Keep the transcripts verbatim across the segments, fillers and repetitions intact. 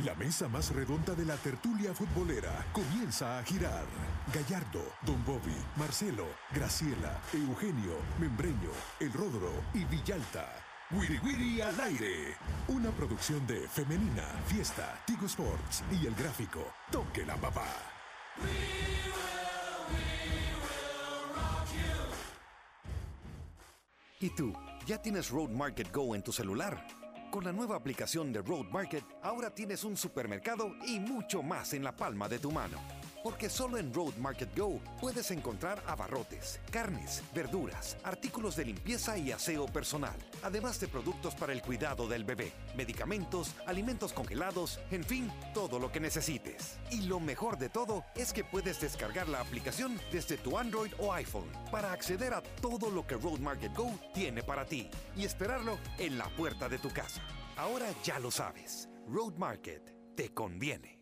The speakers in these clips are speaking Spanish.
La mesa más redonda de la tertulia futbolera comienza a girar. Gallardo, Don Bobby, Marcelo, Graciela, Eugenio, Membreño, El Rodro y Villalta. Wiri Wiri al aire. Una producción de Femenina, Fiesta, Tigo Sports y El Gráfico. Toque la papá. We will, we will rock you. ¿Y tú? ¿Ya tienes Road Market Go en tu celular? Con la nueva aplicación de Road Market, ahora tienes un supermercado y mucho más en la palma de tu mano. Porque solo en Road Market Go puedes encontrar abarrotes, carnes, verduras, artículos de limpieza y aseo personal, además de productos para el cuidado del bebé, medicamentos, alimentos congelados, en fin, todo lo que necesites. Y lo mejor de todo es que puedes descargar la aplicación desde tu Android o iPhone para acceder a todo lo que Road Market Go tiene para ti y esperarlo en la puerta de tu casa. Ahora ya lo sabes, Road Market te conviene.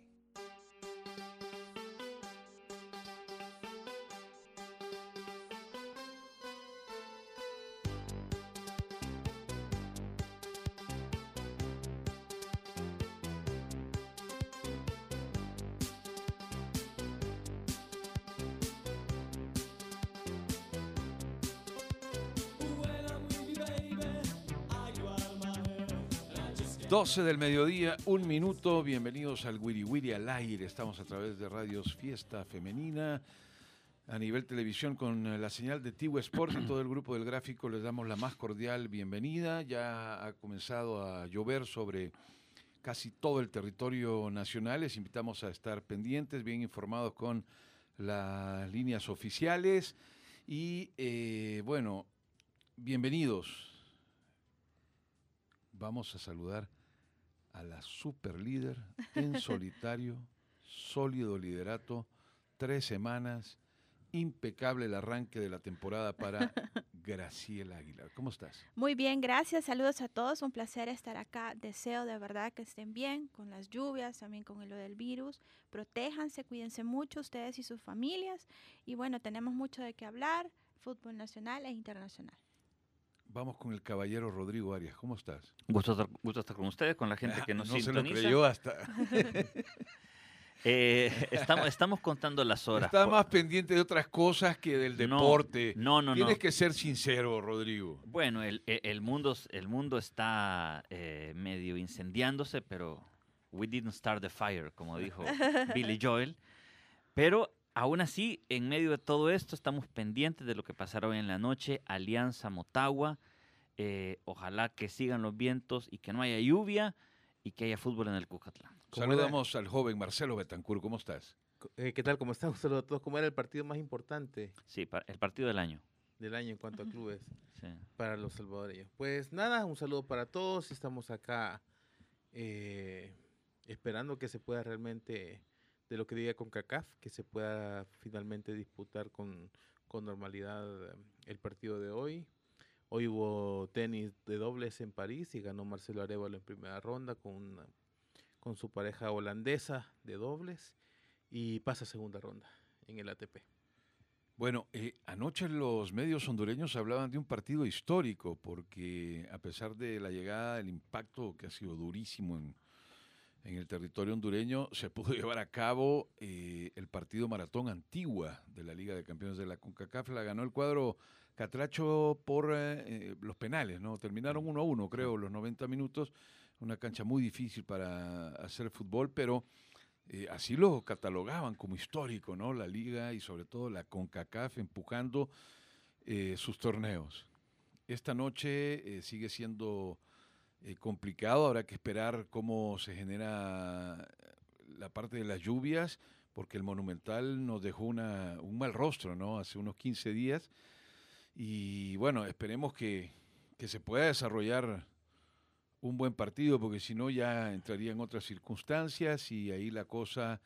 doce del mediodía, un minuto. Bienvenidos al Wiri Wiri al aire. Estamos a través de Radios Fiesta Femenina, a nivel televisión con la señal de Tigo Sports. A todo el grupo del Gráfico les damos la más cordial bienvenida. Ya ha comenzado a llover sobre casi todo el territorio nacional. Les invitamos a estar pendientes, bien informados con las líneas oficiales. Y eh, bueno, bienvenidos. Vamos a saludar a la superlíder en solitario, sólido liderato, tres semanas, impecable el arranque de la temporada para Graciela Aguilar. ¿Cómo estás? Muy bien, gracias. Saludos a todos. Un placer estar acá. Deseo de verdad que estén bien con las lluvias, también con lo del virus. Protéjanse, cuídense mucho ustedes y sus familias. Y bueno, tenemos mucho de qué hablar, fútbol nacional e internacional. Vamos con el caballero Rodrigo Arias. ¿Cómo estás? Gusto estar, gusto estar con ustedes, con la gente que nos no sintoniza. No se lo creyó hasta... eh, estamos, estamos contando las horas. Está más pendiente de otras cosas que del deporte. No, no, no. Tienes no. que ser sincero, Rodrigo. Bueno, el, el, mundo, el mundo está eh, medio incendiándose, pero we didn't start the fire, como dijo Billy Joel. Pero... aún así, en medio de todo esto, estamos pendientes de lo que pasará hoy en la noche. Alianza Motagua. Eh, ojalá que sigan los vientos y que no haya lluvia y que haya fútbol en el Cucatlán. Saludamos al joven Marcelo Betancur. ¿Cómo estás? Eh, ¿Qué tal? ¿Cómo están? Un saludo a todos. ¿Cómo era el partido más importante? Sí, el partido del año. Del año en cuanto a clubes sí. para los salvadoreños. Pues nada, un saludo para todos. Estamos acá eh, esperando que se pueda realmente... de lo que diga CONCACAF, que se pueda finalmente disputar con, con normalidad el partido de hoy. Hoy hubo tenis de dobles en París y ganó Marcelo Arévalo en primera ronda con, una, con su pareja holandesa de dobles y pasa a segunda ronda en el A T P. Bueno, eh, anoche los medios hondureños hablaban de un partido histórico porque a pesar de la llegada, el impacto que ha sido durísimo en En el territorio hondureño, se pudo llevar a cabo eh, el partido Maratón Antigua de la Liga de Campeones de la CONCACAF. La ganó el cuadro catracho por eh, los penales, ¿no? Terminaron uno a uno, creo, los noventa minutos. Una cancha muy difícil para hacer fútbol, pero eh, así lo catalogaban como histórico, ¿no? La Liga y sobre todo la CONCACAF empujando eh, sus torneos. Esta noche eh, sigue siendo... Eh, complicado, habrá que esperar cómo se genera la parte de las lluvias, porque el Monumental nos dejó una, un mal rostro, ¿no? Hace unos quince días, y bueno, esperemos que, que se pueda desarrollar un buen partido, porque si no ya entraría en otras circunstancias, y ahí la cosa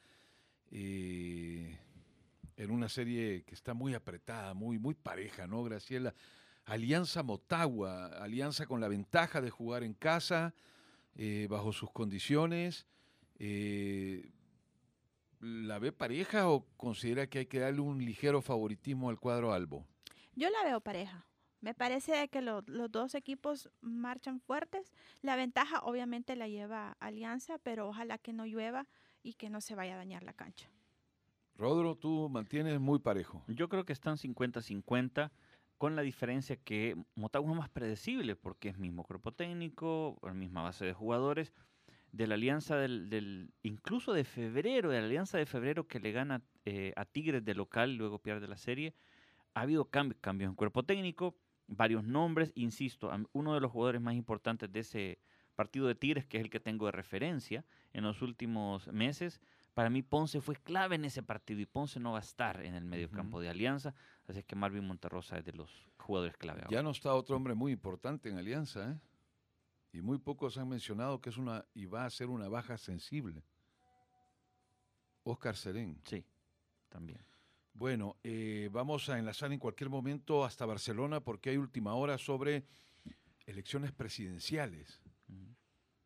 eh, en una serie que está muy apretada, muy, muy pareja, ¿no, Graciela? Alianza Motagua, alianza con la ventaja de jugar en casa, eh, bajo sus condiciones. Eh, ¿La ve pareja o considera que hay que darle un ligero favoritismo al cuadro albo? Yo la veo pareja. Me parece que lo, los dos equipos marchan fuertes. La ventaja obviamente la lleva Alianza, pero ojalá que no llueva y que no se vaya a dañar la cancha. Rodro, tú mantienes muy parejo. Yo creo que están cincuenta cincuenta, con la diferencia que Motagua es más predecible porque es mismo cuerpo técnico, la misma base de jugadores. De la alianza del, del incluso de febrero, de la alianza de febrero que le gana eh, a Tigres de local y luego pierde la serie, ha habido cambios, cambios en cuerpo técnico, varios nombres, insisto, uno de los jugadores más importantes de ese partido de Tigres, que es el que tengo de referencia en los últimos meses, para mí Ponce fue clave en ese partido y Ponce no va a estar en el mediocampo uh-huh. de Alianza, así es que Marvin Monterrosa es de los jugadores clave ahora. Ya no está otro hombre muy importante en Alianza, ¿eh? Y muy pocos han mencionado que es una y va a ser una baja sensible. Óscar Serén. Sí, también. Bueno, eh, vamos a enlazar en cualquier momento hasta Barcelona porque hay última hora sobre elecciones presidenciales. Uh-huh.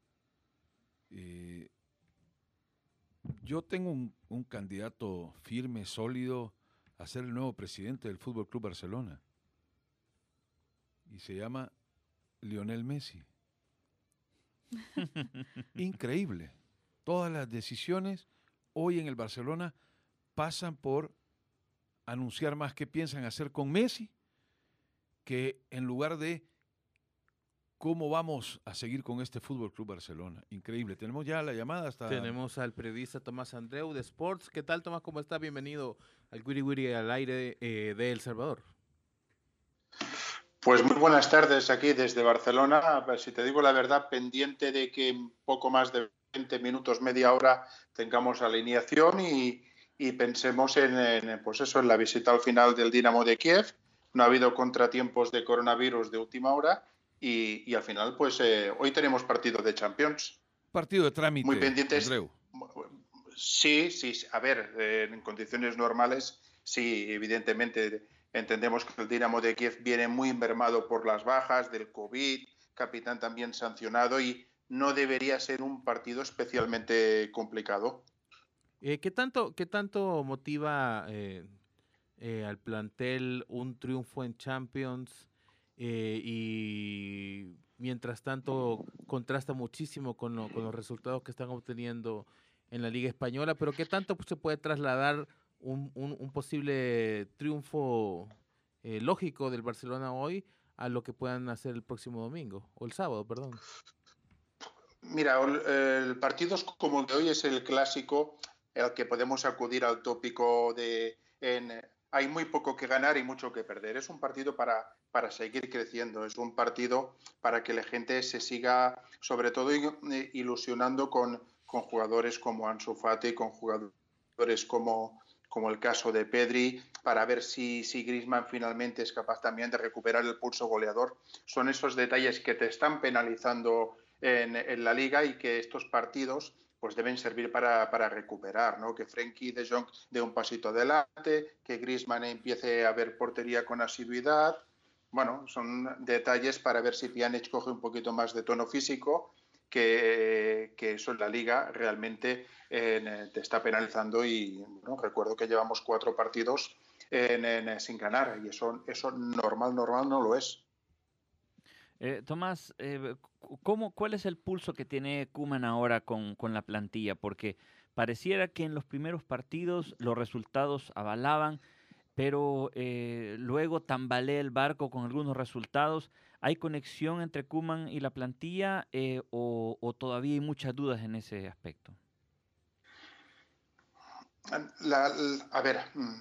Eh, yo tengo un, un candidato firme, sólido, a ser el nuevo presidente del Fútbol Club Barcelona. Y se llama Lionel Messi. Increíble. Todas las decisiones hoy en el Barcelona pasan por anunciar más qué piensan hacer con Messi que en lugar de cómo vamos a seguir con este Fútbol Club Barcelona. Increíble. Tenemos ya la llamada hasta... Tenemos al periodista Tomás Andreu de Sports. ¿Qué tal, Tomás? ¿Cómo está? Bienvenido al Wiri Wiri al aire eh, de El Salvador. Pues muy buenas tardes aquí desde Barcelona. Si te digo la verdad, pendiente de que en poco más de veinte minutos, media hora, tengamos alineación y, y pensemos en, en, pues eso, en la visita al final del Dinamo de Kiev. No ha habido contratiempos de coronavirus de última hora y, y al final, pues eh, hoy tenemos partido de Champions. Partido de trámite, muy pendientes. Andreu. Sí, sí, a ver, eh, en condiciones normales, sí, evidentemente. Entendemos que el Dinamo de Kiev viene muy mermado por las bajas del COVID, capitán también sancionado y no debería ser un partido especialmente complicado. Eh, ¿qué tanto, qué tanto motiva eh, eh, al plantel un triunfo en Champions eh, y mientras tanto contrasta muchísimo con, lo, con los resultados que están obteniendo en la Liga Española? Pero ¿qué tanto pues, se puede trasladar Un, un, un posible triunfo eh, lógico del Barcelona hoy a lo que puedan hacer el próximo domingo, o el sábado, perdón? Mira, el, el partido como el de hoy es el clásico, el que podemos acudir al tópico de en, hay muy poco que ganar y mucho que perder. Es un partido para, para seguir creciendo, es un partido para que la gente se siga, sobre todo, ilusionando con, con jugadores como Ansu Fati, con jugadores como... como el caso de Pedri, para ver si, si Griezmann finalmente es capaz también de recuperar el pulso goleador. Son esos detalles que te están penalizando en, en la Liga y que estos partidos pues deben servir para, para recuperar, ¿no? Que Frenkie de Jong dé un pasito adelante, que Griezmann empiece a ver portería con asiduidad. Bueno, son detalles para ver si Pjanic coge un poquito más de tono físico, que, que eso en la Liga realmente eh, te está penalizando y bueno, recuerdo que llevamos cuatro partidos en, en, sin ganar y eso, eso normal, normal no lo es. Eh, Tomás, eh, ¿cómo, ¿cuál es el pulso que tiene Koeman ahora con, con la plantilla? Porque pareciera que en los primeros partidos los resultados avalaban, pero eh, luego tambalea el barco con algunos resultados. ¿Hay conexión entre Koeman y la plantilla eh, o, o todavía hay muchas dudas en ese aspecto? La, la, a ver,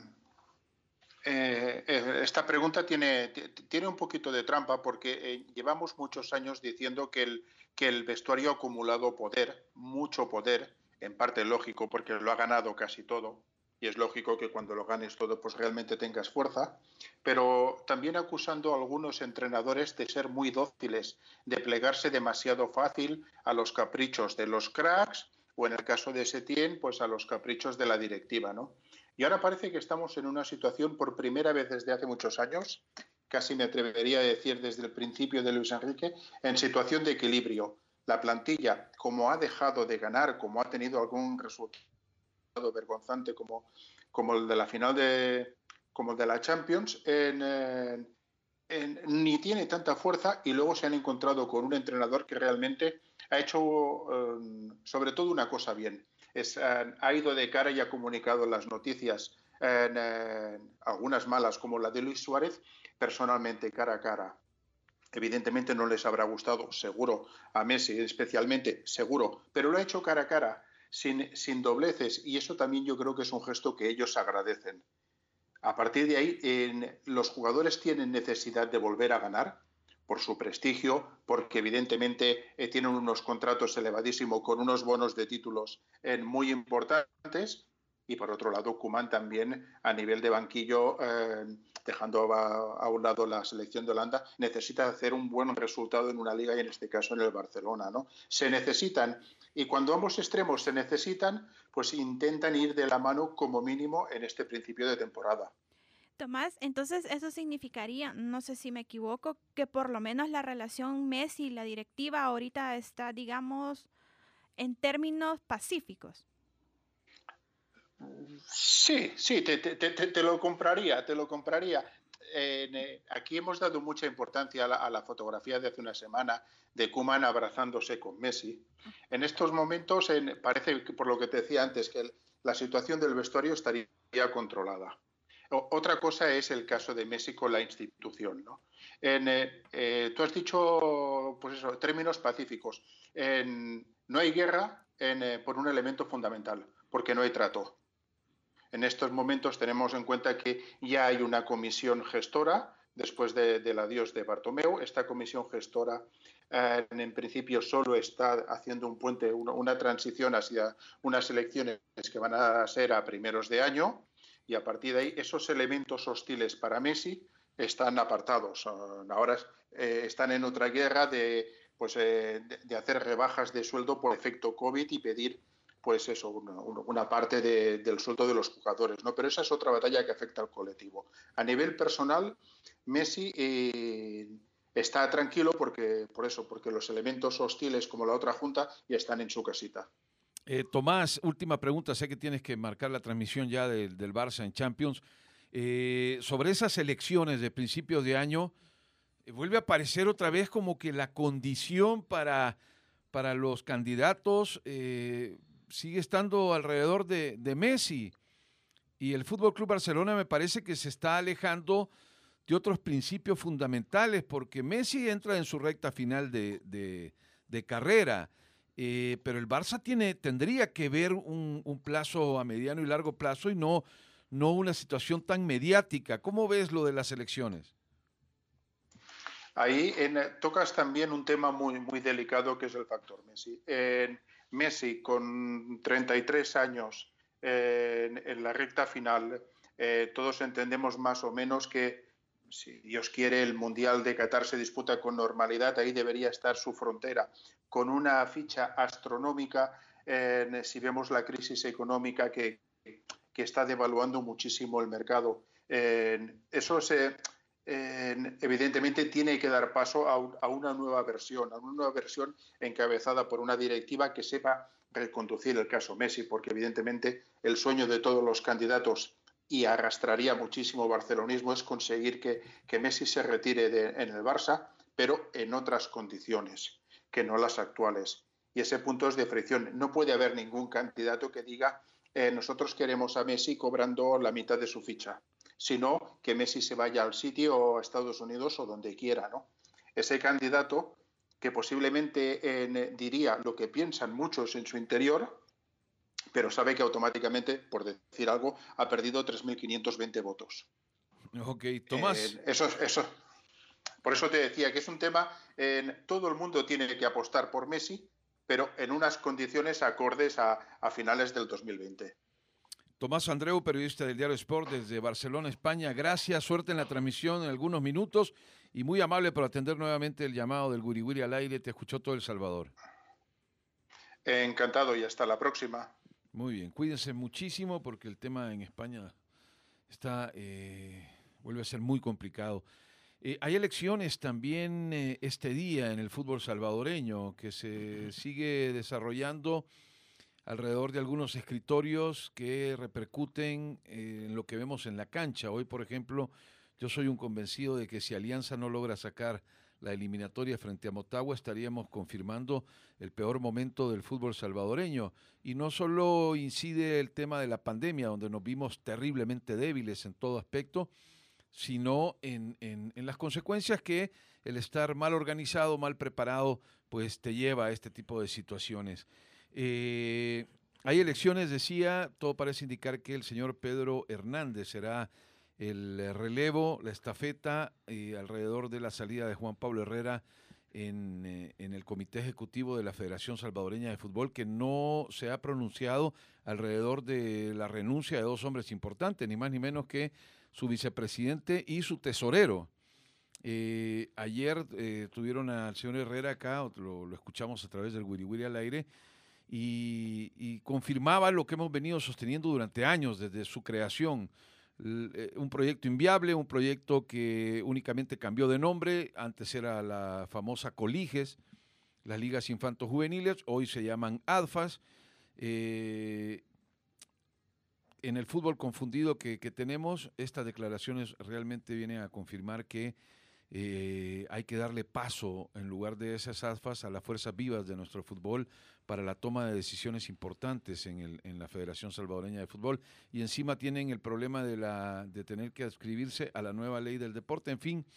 eh, eh, esta pregunta tiene, tiene un poquito de trampa porque eh, llevamos muchos años diciendo que el, que el vestuario ha acumulado poder, mucho poder, en parte lógico porque lo ha ganado casi todo. Y es lógico que cuando lo ganes todo, pues realmente tengas fuerza, pero también acusando a algunos entrenadores de ser muy dóciles, de plegarse demasiado fácil a los caprichos de los cracks, o en el caso de Setién, pues a los caprichos de la directiva, ¿no? Y ahora parece que estamos en una situación por primera vez desde hace muchos años, casi me atrevería a decir desde el principio de Luis Enrique, en situación de equilibrio. La plantilla, como ha dejado de ganar, como ha tenido algún resultado vergonzante como, como el de la final de como el de la Champions, en, en, eh, ni tiene tanta fuerza y luego se han encontrado con un entrenador que realmente ha hecho eh, sobre todo una cosa bien. Es, eh, ha ido de cara y ha comunicado las noticias, eh, eh, algunas malas como la de Luis Suárez, personalmente cara a cara. Evidentemente no les habrá gustado, seguro, a Messi especialmente, seguro, pero lo ha hecho cara a cara, sin, sin dobleces, y eso también yo creo que es un gesto que ellos agradecen. A partir de ahí, eh, los jugadores tienen necesidad de volver a ganar por su prestigio, porque evidentemente eh, tienen unos contratos elevadísimos con unos bonos de títulos eh, muy importantes. Y por otro lado, Koeman también a nivel de banquillo, eh, dejando a, a, un lado la selección de Holanda, necesita hacer un buen resultado en una liga y en este caso en el Barcelona, ¿no? Se necesitan, y cuando ambos extremos se necesitan, pues intentan ir de la mano como mínimo en este principio de temporada. Tomás, entonces eso significaría, no sé si me equivoco, que por lo menos la relación Messi y la directiva ahorita está, digamos, en términos pacíficos. Sí, sí, te, te, te, te lo compraría, te lo compraría. Eh, aquí hemos dado mucha importancia a la, a la fotografía de hace una semana de Koeman abrazándose con Messi. En estos momentos en, parece, que, por lo que te decía antes, que el, la situación del vestuario estaría controlada. O, otra cosa es el caso de Messi con la institución, ¿no? En, eh, eh, tú has dicho, pues eso, términos pacíficos. En, no hay guerra en, eh, por un elemento fundamental, porque no hay trato. En estos momentos tenemos en cuenta que ya hay una comisión gestora después de, del adiós de Bartomeu. Esta comisión gestora eh, en principio solo está haciendo un puente, una, una transición hacia unas elecciones que van a ser a primeros de año y a partir de ahí esos elementos hostiles para Messi están apartados. Ahora eh, están en otra guerra de, pues, eh, de, de hacer rebajas de sueldo por efecto COVID y pedir pues eso, una, una parte de, del sueldo de los jugadores, ¿no? Pero esa es otra batalla que afecta al colectivo. A nivel personal, Messi eh, está tranquilo porque, por eso, porque los elementos hostiles como la otra junta ya están en su casita. Eh, Tomás, última pregunta, sé que tienes que marcar la transmisión ya del, del Barça en Champions. Eh, sobre esas elecciones de principios de año, eh, vuelve a aparecer otra vez como que la condición para, para los candidatos eh, sigue estando alrededor de, de Messi, y el Fútbol Club Barcelona me parece que se está alejando de otros principios fundamentales, porque Messi entra en su recta final de, de, de carrera, eh, pero el Barça tiene, tendría que ver un, un plazo a mediano y largo plazo y no, no una situación tan mediática. ¿Cómo ves lo de las elecciones? Ahí en, tocas también un tema muy, muy delicado que es el factor Messi. En, Messi, con treinta y tres años eh, en, en la recta final, eh, todos entendemos más o menos que, si Dios quiere, el Mundial de Qatar se disputa con normalidad, ahí debería estar su frontera, con una ficha astronómica, eh, si vemos la crisis económica que, que está devaluando muchísimo el mercado. Eh, eso se... Eh, evidentemente tiene que dar paso a, un, a una nueva versión, a una nueva versión encabezada por una directiva que sepa reconducir el caso Messi, porque evidentemente el sueño de todos los candidatos y arrastraría muchísimo barcelonismo es conseguir que, que Messi se retire de, en el Barça, pero en otras condiciones que no las actuales. Y ese punto es de fricción. No puede haber ningún candidato que diga eh, nosotros queremos a Messi cobrando la mitad de su ficha, sino que Messi se vaya al City o a Estados Unidos o donde quiera, ¿no? Ese candidato que posiblemente eh, diría lo que piensan muchos en su interior, pero sabe que automáticamente, por decir algo, ha perdido tres mil quinientos veinte votos. Ok, Tomás. Eh, eso, eso, por eso te decía que es un tema, eh, todo el mundo tiene que apostar por Messi, pero en unas condiciones acordes a, a finales del dos mil veinte. Tomás Andreu, periodista del Diario Sport desde Barcelona, España. Gracias, suerte en la transmisión en algunos minutos y muy amable por atender nuevamente el llamado del Guri Guri al aire. Te escuchó todo El Salvador. Eh, encantado y hasta la próxima. Muy bien, cuídense muchísimo porque el tema en España está eh, vuelve a ser muy complicado. Eh, hay elecciones también eh, este día en el fútbol salvadoreño que se sigue desarrollando alrededor de algunos escritorios que repercuten en lo que vemos en la cancha. Hoy, por ejemplo, Yo soy un convencido de que si Alianza no logra sacar la eliminatoria frente a Motagua, estaríamos confirmando el peor momento del fútbol salvadoreño. Y no solo incide el tema de la pandemia, donde nos vimos terriblemente débiles en todo aspecto, sino en, en, en las consecuencias que el estar mal organizado, mal preparado, pues te lleva a este tipo de situaciones. Eh, hay elecciones, decía, todo parece indicar que el señor Pedro Hernández será el relevo, la estafeta eh, alrededor de la salida de Juan Pablo Herrera en, eh, en el Comité Ejecutivo de la Federación Salvadoreña de Fútbol, que no se ha pronunciado alrededor de la renuncia de dos hombres importantes, ni más ni menos que su vicepresidente y su tesorero. Eh, ayer eh, tuvieron al señor Herrera acá, lo, lo escuchamos a través del Wiri Wiri al aire, y, y confirmaba lo que hemos venido sosteniendo durante años, desde su creación. Un proyecto inviable, un proyecto que únicamente cambió de nombre, antes era la famosa Coliges, las ligas infanto-juveniles, hoy se llaman ADFAS. Eh, en el fútbol confundido que, que tenemos, estas declaraciones realmente vienen a confirmar que eh, hay que darle paso, en lugar de esas ADFAS, a las fuerzas vivas de nuestro fútbol para la toma de decisiones importantes en, el, en la Federación Salvadoreña de Fútbol, y encima tienen el problema de, la, de tener que adscribirse a la nueva ley del deporte. En fin,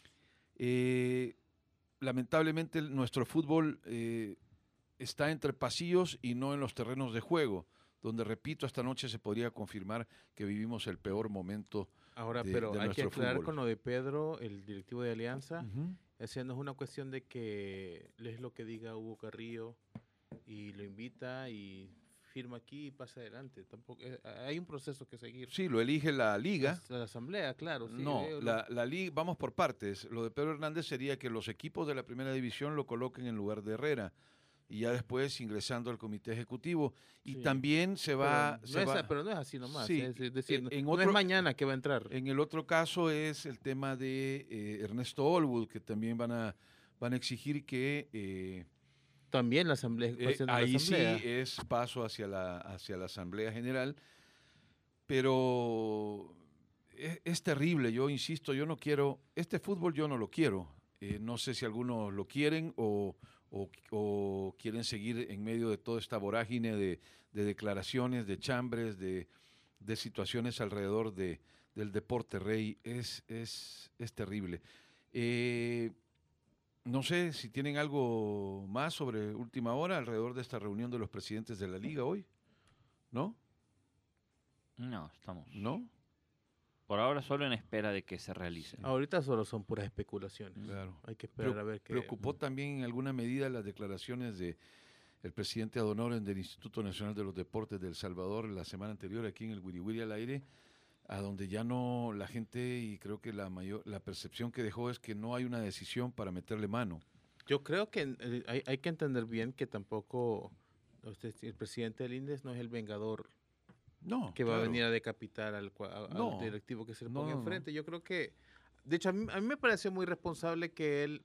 eh, lamentablemente nuestro fútbol eh, está entre pasillos y no en los terrenos de juego, donde, repito, esta noche se podría confirmar que vivimos el peor momento. Ahora, de, pero de hay que aclarar fútbol. con lo de Pedro, el directivo de Alianza, Uh-huh. esa no es una cuestión de que es lo que diga Hugo Carrillo y lo invita y firma aquí y pasa adelante. Tampoco eh, hay un proceso que seguir. Sí, lo elige la liga. La, la asamblea, claro. Sí, no, eh, la, la liga, vamos por partes. Lo de Pedro Hernández sería que los equipos de la primera división lo coloquen en lugar de Herrera, y ya después ingresando al comité ejecutivo. Y sí. también se va... Pero, se no va es, pero no es así nomás. Sí, Es, es decir, en no otro- es mañana que va a entrar. En el otro caso es el tema de eh, Ernesto Olwood, que también van a, van a exigir que... eh, También la asamblea. Eh, cuestión de la ahí asamblea. sí es paso hacia la, hacia la Asamblea General, pero es, es terrible, yo insisto, yo no quiero, este fútbol yo no lo quiero, eh, no sé si algunos lo quieren o, o, o quieren seguir en medio de toda esta vorágine de, de declaraciones, de chambres, de, de situaciones alrededor de, del deporte rey, es, es, es terrible. Eh, No sé si tienen algo más sobre última hora alrededor de esta reunión de los presidentes de la liga hoy. ¿No? No, estamos. ¿No? Por ahora solo en espera de que se realicen. Ahorita solo son puras especulaciones. Claro. Hay que esperar Preo- a ver qué. Preocupó también en alguna medida las declaraciones de el presidente ad honorem del Instituto Nacional de los Deportes de El Salvador la semana anterior aquí en el Wiri Wiri al aire, a donde ya no la gente, y creo que la mayor la percepción que dejó es que no hay una decisión para meterle mano. Yo creo que eh, hay, hay que entender bien que tampoco usted, el presidente del INDES no es el vengador No, que va a claro. venir a decapitar al, cua- a- al No. directivo que se le No, ponga no, no. enfrente. Yo creo que, de hecho, a mí, a mí me parece muy responsable que él,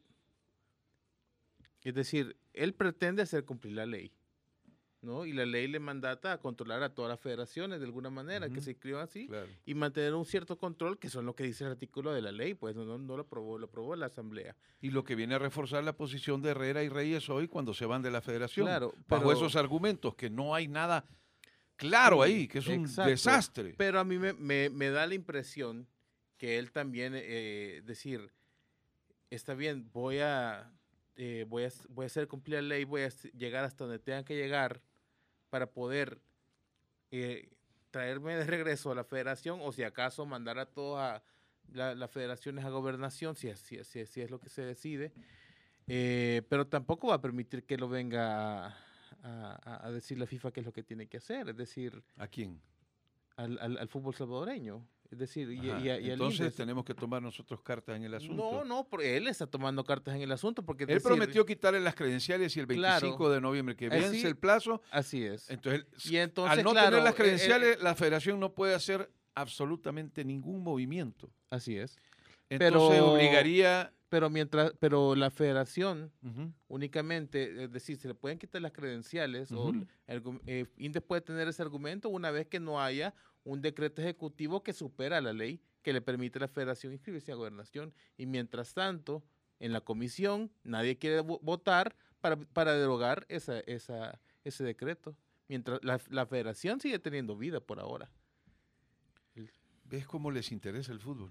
es decir, él pretende hacer cumplir la ley, ¿no? Y la ley le mandata a controlar a todas las federaciones de alguna manera, que Ujú. se inscriban así, Claro. y mantener un cierto control, que son lo que dice el artículo de la ley, pues no, no, no lo aprobó, lo aprobó la asamblea. Y lo que viene a reforzar la posición de Herrera y Reyes hoy cuando se van de la federación. Claro, bajo pero- esos argumentos, que no hay nada claro Sí, ahí, que es un exacto. desastre. Pero a mí me, me- me da la impresión que él también, eh, decir, está bien, voy a, eh, voy a, voy a hacer cumplir la ley, voy a s- llegar hasta donde tenga que llegar para poder eh, traerme de regreso a la federación, o si acaso mandar a todas la- las federaciones a gobernación, si, es- si, es- si, es- si es lo que se decide. Eh, pero tampoco va a permitir que lo venga a, a- a decir la FIFA qué es lo que tiene que hacer, es decir, ¿A quién? al, al, al fútbol salvadoreño. Es decir, y, Ajá. y a- y al Entonces INDES. tenemos que tomar nosotros cartas en el asunto. No, no, porque él está tomando cartas en el asunto. Porque es Él decir, prometió quitarle las credenciales y el veinticinco Claro. de noviembre que Así- vence el plazo. Así es. Entonces, Y entonces, al no claro, tener las eh, credenciales, eh, la federación no puede hacer absolutamente ningún movimiento. Así es. Entonces Pero- obligaría... Pero mientras, pero la federación Ujú. únicamente, es decir, se le pueden quitar las credenciales o Ujú. el argu- eh, INDES puede tener ese argumento una vez que no haya un decreto ejecutivo que supera la ley que le permite a la federación inscribirse a gobernación. Y mientras tanto, en la comisión, nadie quiere vo- votar para, para derogar esa, esa, ese decreto. Mientras la, la federación sigue teniendo vida por ahora. ¿Ves cómo les interesa el fútbol?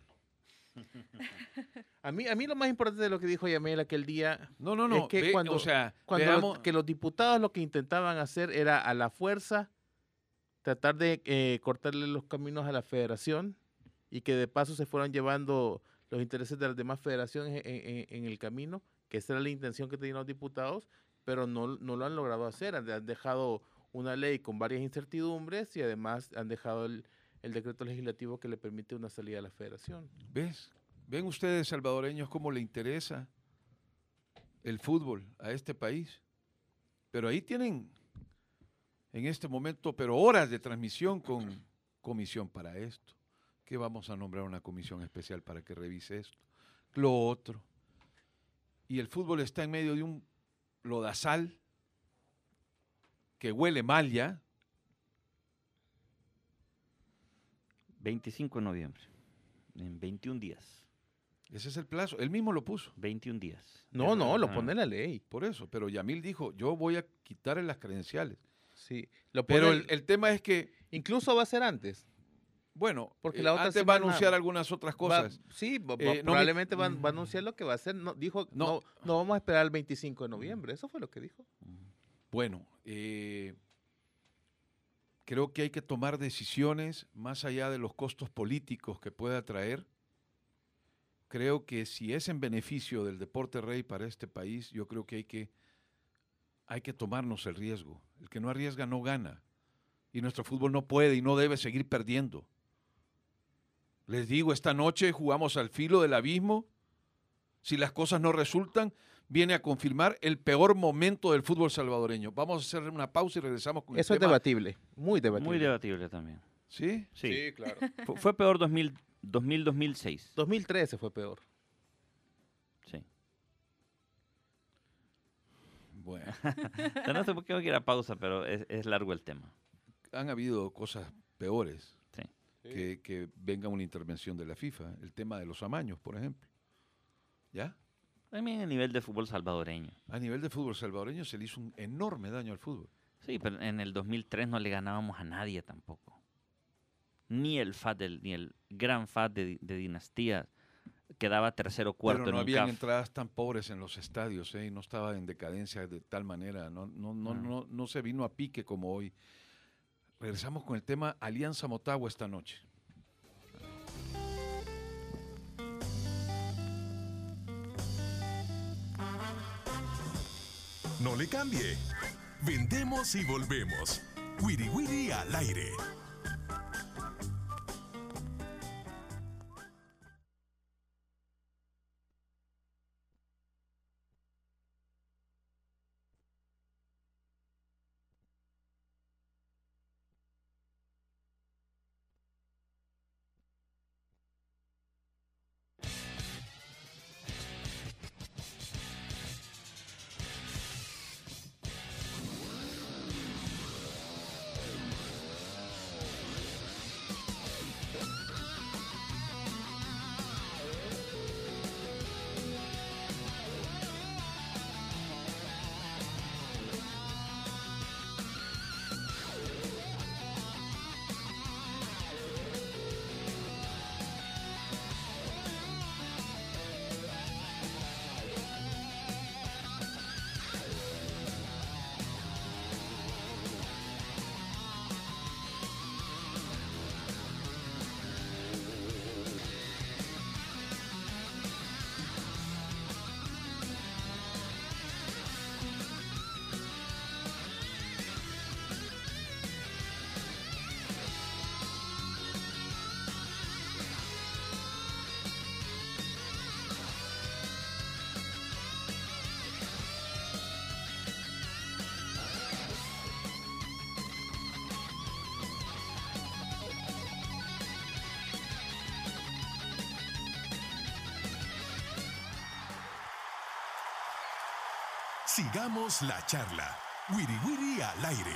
A mí, a mí lo más importante de lo que dijo Yamel aquel día No, no, no. es que ve, cuando, o sea, cuando veamos- los, que los diputados lo que intentaban hacer era a la fuerza tratar de eh, cortarle los caminos a la federación y que de paso se fueran llevando los intereses de las demás federaciones en, en- en el camino, que esa era la intención que tenían los diputados, pero no, no lo han logrado hacer. Han, han dejado una ley con varias incertidumbres y además han dejado el, el decreto legislativo que le permite una salida a la federación. ¿Ves? ¿Ven ustedes, salvadoreños, cómo le interesa el fútbol a este país? Pero ahí tienen, en este momento, pero horas de transmisión con comisión para esto. Que vamos a nombrar una comisión especial para que revise esto, lo otro. Y el fútbol está en medio de un lodazal que huele mal ya. veinticinco de noviembre, en veintiún días. Ese es el plazo. Él mismo lo puso. veintiún días. No, no, lo Ah. pone la ley. Por eso. Pero Yamil dijo, yo voy a quitarle las credenciales. Sí, lo Pero pone- el, el tema es que, incluso va a ser antes. bueno, Porque eh, la otra antes va a semana anunciar algunas otras Va- cosas. sí, va- Eh, va- no me- probablemente va, va a anunciar lo que va a hacer. No, dijo, No. no, no vamos a esperar el veinticinco de noviembre. Eso fue lo que dijo. Bueno, eh, creo que hay que tomar decisiones más allá de los costos políticos que pueda traer. Creo que si es en beneficio del deporte rey para este país, yo creo que hay que, hay que tomarnos el riesgo. El que no arriesga no gana. Y nuestro fútbol no puede y no debe seguir perdiendo. Les digo, esta noche jugamos al filo del abismo. Si las cosas no resultan, viene a confirmar el peor momento del fútbol salvadoreño. Vamos a hacer una pausa y regresamos con Eso el es tema. debatible. Muy debatible. Muy debatible también. ¿Sí? Sí. claro. Fu- Fue peor dos mil, dos mil, dos mil seis. dos mil trece fue peor. Sí. Bueno, O sea, no sé por qué voy a ir a pausa, pero es, es largo el tema. han habido cosas peores Sí. que, que venga una intervención de la FIFA. El tema de los amaños, por ejemplo. ¿Ya? También a nivel de fútbol salvadoreño. A nivel de fútbol salvadoreño se le hizo un enorme daño al fútbol. Sí, pero en el dos mil tres no le ganábamos a nadie tampoco. Ni el F A D, del- ni el gran F A D de, de Dinastía quedaba tercero o cuarto Pero no en un habían C A F. entradas tan pobres en los estadios, ¿eh? Y no estaba en decadencia de tal manera. No, no, no, No. no, no se vino a pique como hoy. Regresamos con el tema Alianza Motagua esta noche. No le cambie. Vendemos y volvemos. Wiri Wiri al aire. Sigamos la charla. Wiri Wiri al aire.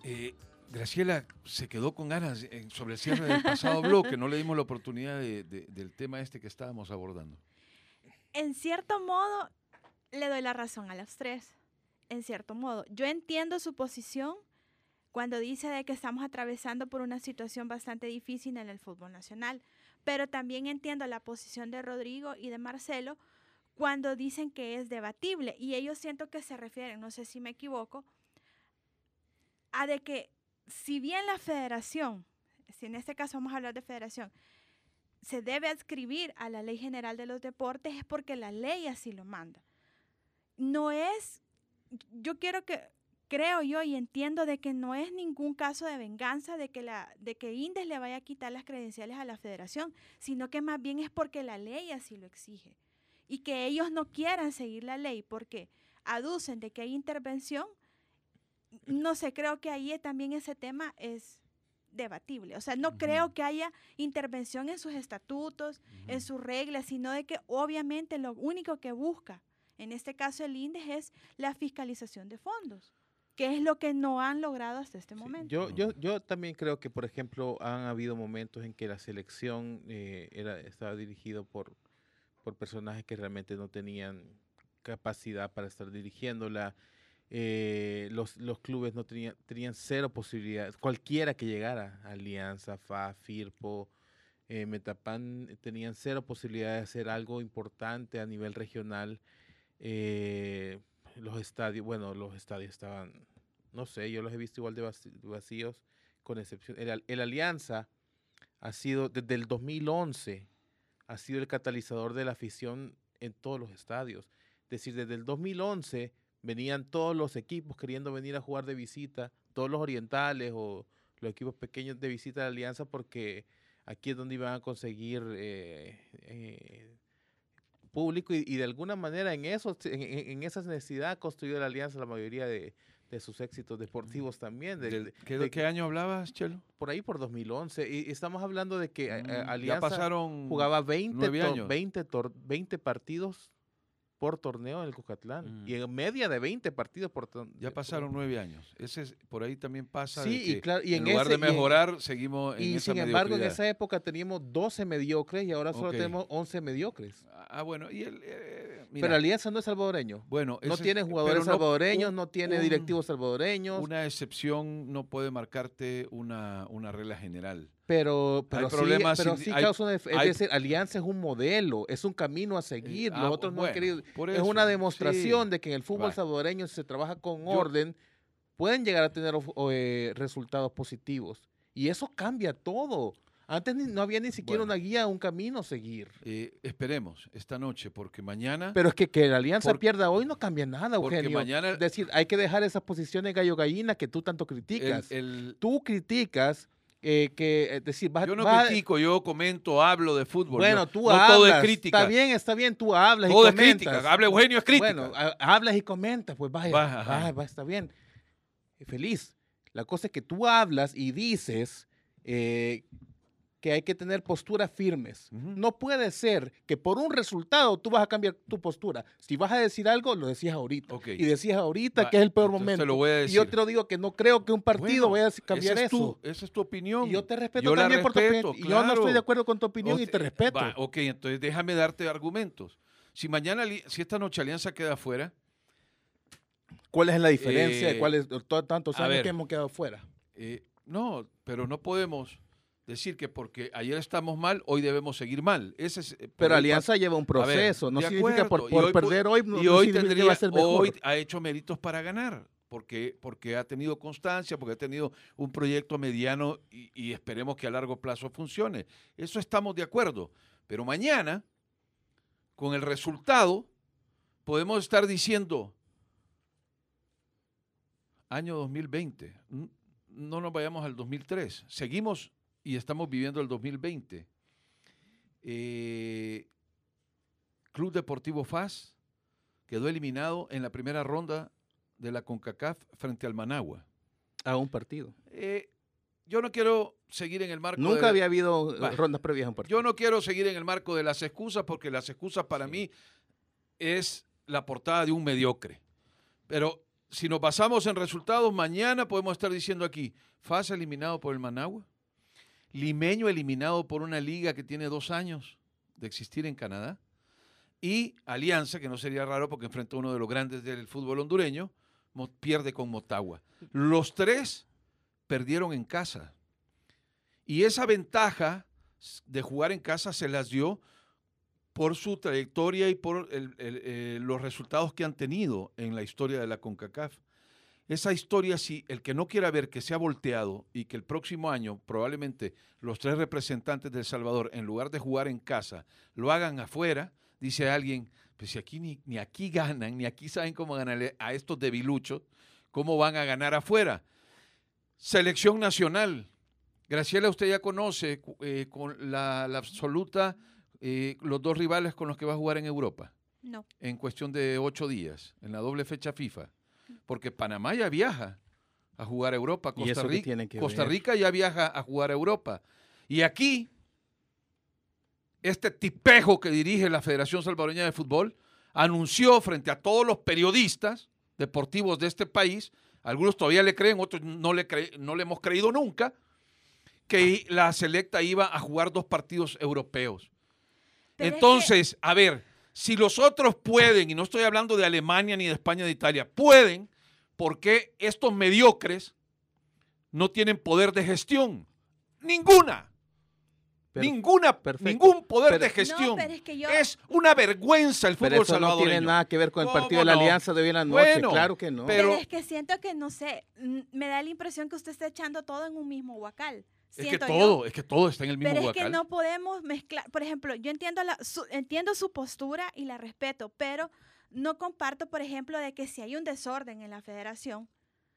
Eh, Graciela se quedó con ganas eh, sobre el cierre del pasado bloque, no le dimos la oportunidad de, de, del tema este que estábamos abordando. En cierto modo, le doy la razón a los tres, en cierto modo. Yo entiendo su posición cuando dice de que estamos atravesando por una situación bastante difícil en el fútbol nacional, pero también entiendo la posición de Rodrigo y de Marcelo cuando dicen que es debatible, y ellos siento que se refieren, no sé si me equivoco, a de que si bien la federación, si en este caso vamos a hablar de federación, se debe adscribir a la Ley General de los Deportes, es porque la ley así lo manda. No es, yo quiero que, creo yo y entiendo de que no es ningún caso de venganza de que, la, de que Indes le vaya a quitar las credenciales a la federación, sino que más bien es porque la ley así lo exige. Y que ellos no quieran seguir la ley porque aducen de que hay intervención, no sé, creo que ahí también ese tema es debatible. O sea, no uh-huh. creo que haya intervención en sus estatutos, uh-huh. en sus reglas, sino de que obviamente lo único que busca, en este caso el Indes, es la fiscalización de fondos, que es lo que no han logrado hasta este momento. Sí, yo, yo, yo también creo que, por ejemplo, han habido momentos en que la selección eh, era, estaba dirigido por, por personajes que realmente no tenían capacidad para estar dirigiéndola. Eh, los, los clubes no tenían, tenían cero posibilidades, cualquiera que llegara, Alianza, F A, Firpo, eh, Metapan, tenían cero posibilidades de hacer algo importante a nivel regional. Eh, los estadios, bueno, los estadios estaban, no sé, yo los he visto igual de vacíos, con excepción, el, el Alianza ha sido, desde el dos mil once, ha sido el catalizador de la afición en todos los estadios, es decir, desde el dos mil once venían todos los equipos queriendo venir a jugar de visita, todos los orientales o los equipos pequeños de visita a la Alianza, porque aquí es donde iban a conseguir eh, eh, público y, y de alguna manera en eso, en, en esa necesidad ha construido la Alianza la mayoría de, de sus éxitos deportivos también. De, ¿De, ¿qué, de, ¿Qué año hablabas, Chelo? Por ahí por dos mil once. Y estamos hablando de que mm, eh, Alianza ya pasaron jugaba veinte, años. veinte, veinte partidos por torneo en el Cucatlán, mm. y en media de veinte partidos por torneo. Ya pasaron nueve años. Ese es, por ahí también pasa sí, de que y claro, y en, en lugar ese, de mejorar, en, seguimos en y esa sin embargo, mediocridad. en esa época teníamos doce mediocres y ahora solo okay. tenemos once mediocres. Ah, bueno. Y el, eh, mira, pero Alianza no es salvadoreño. Bueno, no ese, tiene jugadores no, salvadoreños, un, no tiene un, directivos salvadoreños. Una excepción no puede marcarte una, una regla general. Pero, pero sí, pero sí hay, causa una, es hay, decir, Alianza es un modelo, es un camino a seguir. Eh, Los ah, otros no bueno, han querido. Es eso, una demostración sí. de que en el fútbol Va. salvadoreño, si se trabaja con Yo, orden, pueden llegar a tener o, eh, resultados positivos. Y eso cambia todo. Antes ni, no había ni siquiera bueno, una guía, un camino a seguir. Eh, esperemos esta noche, porque mañana... Pero es que que la Alianza por, pierda hoy no cambia nada, porque Eugenio. Mañana, es decir, hay que dejar esas posiciones gallo-gallina que tú tanto criticas. El, el, tú criticas... Eh, que, es decir, vas, yo no vas, critico, yo comento, hablo de fútbol. Bueno, yo, tú no hablas. Todo es crítica. Está bien, está bien, tú hablas todo y es comentas. Crítica. Habla Eugenio, es crítica. Bueno, a, hablas y comentas, pues vaya, va, vaya, vaya, está bien. Feliz. La cosa es que tú hablas y dices eh, que hay que tener posturas firmes. Uh-huh. No puede ser que por un resultado tú vas a cambiar tu postura. Si vas a decir algo, lo decías ahorita. Okay. Y decías ahorita va, que es el peor momento. Te lo voy a decir. Y yo te lo digo que no creo que un partido bueno, vaya a cambiar esa es eso. Tu, esa es tu opinión. Y yo te respeto yo también respeto, por tu opinión. claro. Yo no estoy de acuerdo con tu opinión o y te respeto. Va, ok, entonces déjame darte argumentos. Si mañana, si esta noche Alianza queda afuera. ¿Cuál es la diferencia? Eh, ¿Cuál es tantos años ver, que hemos quedado fuera? Eh, no, pero no podemos decir que porque ayer estamos mal, hoy debemos seguir mal. Ese es, pero Alianza pasa. lleva un proceso, ver, no significa acuerdo. por, por hoy, perder hoy, no, y hoy, no significa tendría, que va a ser mejor. Hoy ha hecho méritos para ganar, porque, porque ha tenido constancia, porque ha tenido un proyecto mediano y, y esperemos que a largo plazo funcione. Eso estamos de acuerdo. Pero mañana, con el resultado, podemos estar diciendo, año dos mil veinte, no nos vayamos al dos mil tres, seguimos y estamos viviendo el dos mil veinte. Eh, Club Deportivo F A S quedó eliminado en la primera ronda de la CONCACAF frente al Managua. A un partido. Eh, yo no quiero seguir en el marco Nunca de, había habido bah, rondas previas a un partido. Yo no quiero seguir en el marco de las excusas, porque las excusas para sí. mí es la portada de un mediocre. Pero si nos basamos en resultados, mañana podemos estar diciendo aquí, F A S eliminado por el Managua, Limeño eliminado por una liga que tiene dos años de existir en Canadá, y Alianza, que no sería raro porque enfrenta a uno de los grandes del fútbol hondureño, pierde con Motagua. Los tres perdieron en casa. Y esa ventaja de jugar en casa se las dio por su trayectoria y por el, el, eh, los resultados que han tenido en la historia de la CONCACAF. Esa historia, si el que no quiera ver que se ha volteado y que el próximo año probablemente los tres representantes de El Salvador, en lugar de jugar en casa, lo hagan afuera, dice alguien, pues si aquí ni, ni aquí ganan, ni aquí saben cómo ganarle a estos debiluchos, ¿cómo van a ganar afuera? Selección nacional. Graciela, usted ya conoce eh, con la, la absoluta, eh, los dos rivales con los que va a jugar en Europa. No. En cuestión de ocho días, en la doble fecha FIFA. Porque Panamá ya viaja a jugar a Europa. Costa, Rica, Costa Rica ya viaja a jugar a Europa. Y aquí, este tipejo que dirige la Federación Salvadoreña de Fútbol anunció frente a todos los periodistas deportivos de este país, algunos todavía le creen, otros no le, cre no le hemos creído nunca, que la selecta iba a jugar dos partidos europeos. Pero Entonces, es que... a ver, si los otros pueden, y no estoy hablando de Alemania, ni de España, ni de Italia, pueden, ¿por qué estos mediocres no tienen poder de gestión? Ninguna. Perfecto. Ninguna, Perfecto. Ningún poder pero, de gestión. No, es, que yo... es una vergüenza el fútbol pero eso salvadoreño. No tiene nada que ver con el partido de la no? Alianza de hoy en la noche, bueno, claro que no. Pero... pero es que siento que, no sé, me da la impresión que usted está echando todo en un mismo huacal. Es que todo, yo. es que todo está en el mismo Pero huacal. es que no podemos mezclar, por ejemplo, yo entiendo, la, su, entiendo su postura y la respeto, pero no comparto, por ejemplo, de que si hay un desorden en la federación,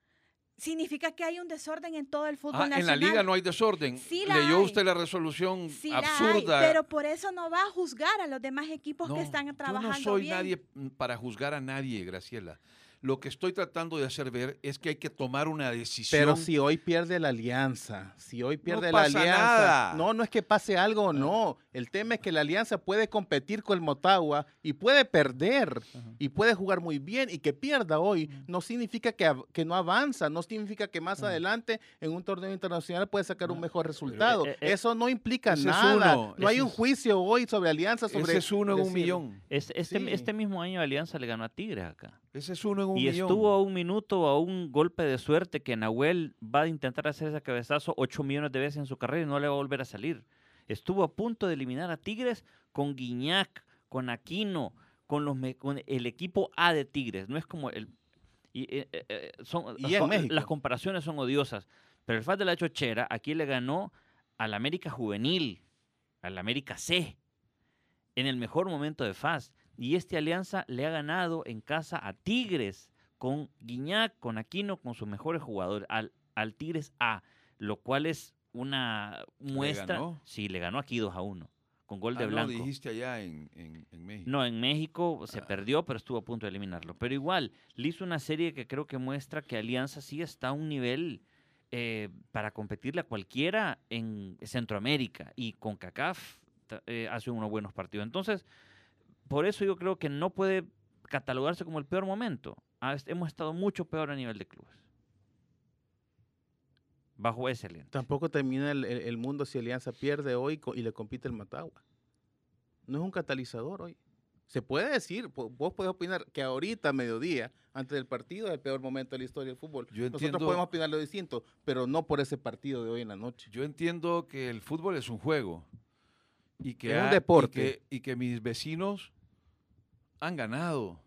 significa que hay un desorden en todo el fútbol ah, nacional. En la liga no hay desorden. Sí Leyó hay. usted la resolución sí absurda. La hay, pero por eso no va a juzgar a los demás equipos no, que están trabajando bien. Yo no soy bien. nadie para juzgar a nadie, Graciela. Lo que estoy tratando de hacer ver es que hay que tomar una decisión. Pero si hoy pierde la Alianza, si hoy pierde no la pasa Alianza, nada. no, no es que pase algo, no. El tema es que la Alianza puede competir con el Motagua y puede perder uh-huh. y puede jugar muy bien y que pierda hoy uh-huh. no significa que, que no avanza, no significa que más uh-huh. adelante en un torneo internacional puede sacar uh-huh. un mejor resultado. Eh, eh, Eso no implica nada. Uno, no hay es, un juicio hoy sobre Alianza. Sobre ese es uno en un millón. Es, este, sí. este mismo año Alianza le ganó a Tigres acá. Ese es uno en un y millón. Y estuvo a un minuto, a un golpe de suerte que Nahuel va a intentar hacer ese cabezazo ocho millones de veces en su carrera y no le va a volver a salir. Estuvo a punto de eliminar a Tigres con Guiñac, con Aquino, con, los, con el equipo A de Tigres. No es como el... Y, eh, eh, son, y en las, México. Las comparaciones son odiosas. Pero el F A S de la Chochera aquí le ganó al América Juvenil, al América C, en el mejor momento de F A S. Y este Alianza le ha ganado en casa a Tigres, con Guiñac, con Aquino, con sus mejores jugadores, al, al Tigres A, lo cual es una muestra. ¿Le ganó? Sí, le ganó aquí dos a uno, con gol ah, de Blanco. No, dijiste allá en, en, en México. No, en México se ah. perdió, pero estuvo a punto de eliminarlo. Pero igual, le hizo una serie que creo que muestra que Alianza sí está a un nivel eh, para competirle a cualquiera en Centroamérica, y con CONCACAF eh, hace unos buenos partidos. Entonces, por eso yo creo que no puede catalogarse como el peor momento. Hemos estado mucho peor a nivel de clubes. Bajo ese lente. Tampoco termina el, el, el mundo si Alianza pierde hoy y le compite el Motagua. No es un catalizador hoy. Se puede decir, vos podés opinar que ahorita, a mediodía, antes del partido, es el peor momento de la historia del fútbol. Yo entiendo, Nosotros podemos opinar lo distinto, pero no por ese partido de hoy en la noche. Yo entiendo que el fútbol es un juego. Y que es ha, un deporte. Y que, y que mis vecinos han ganado.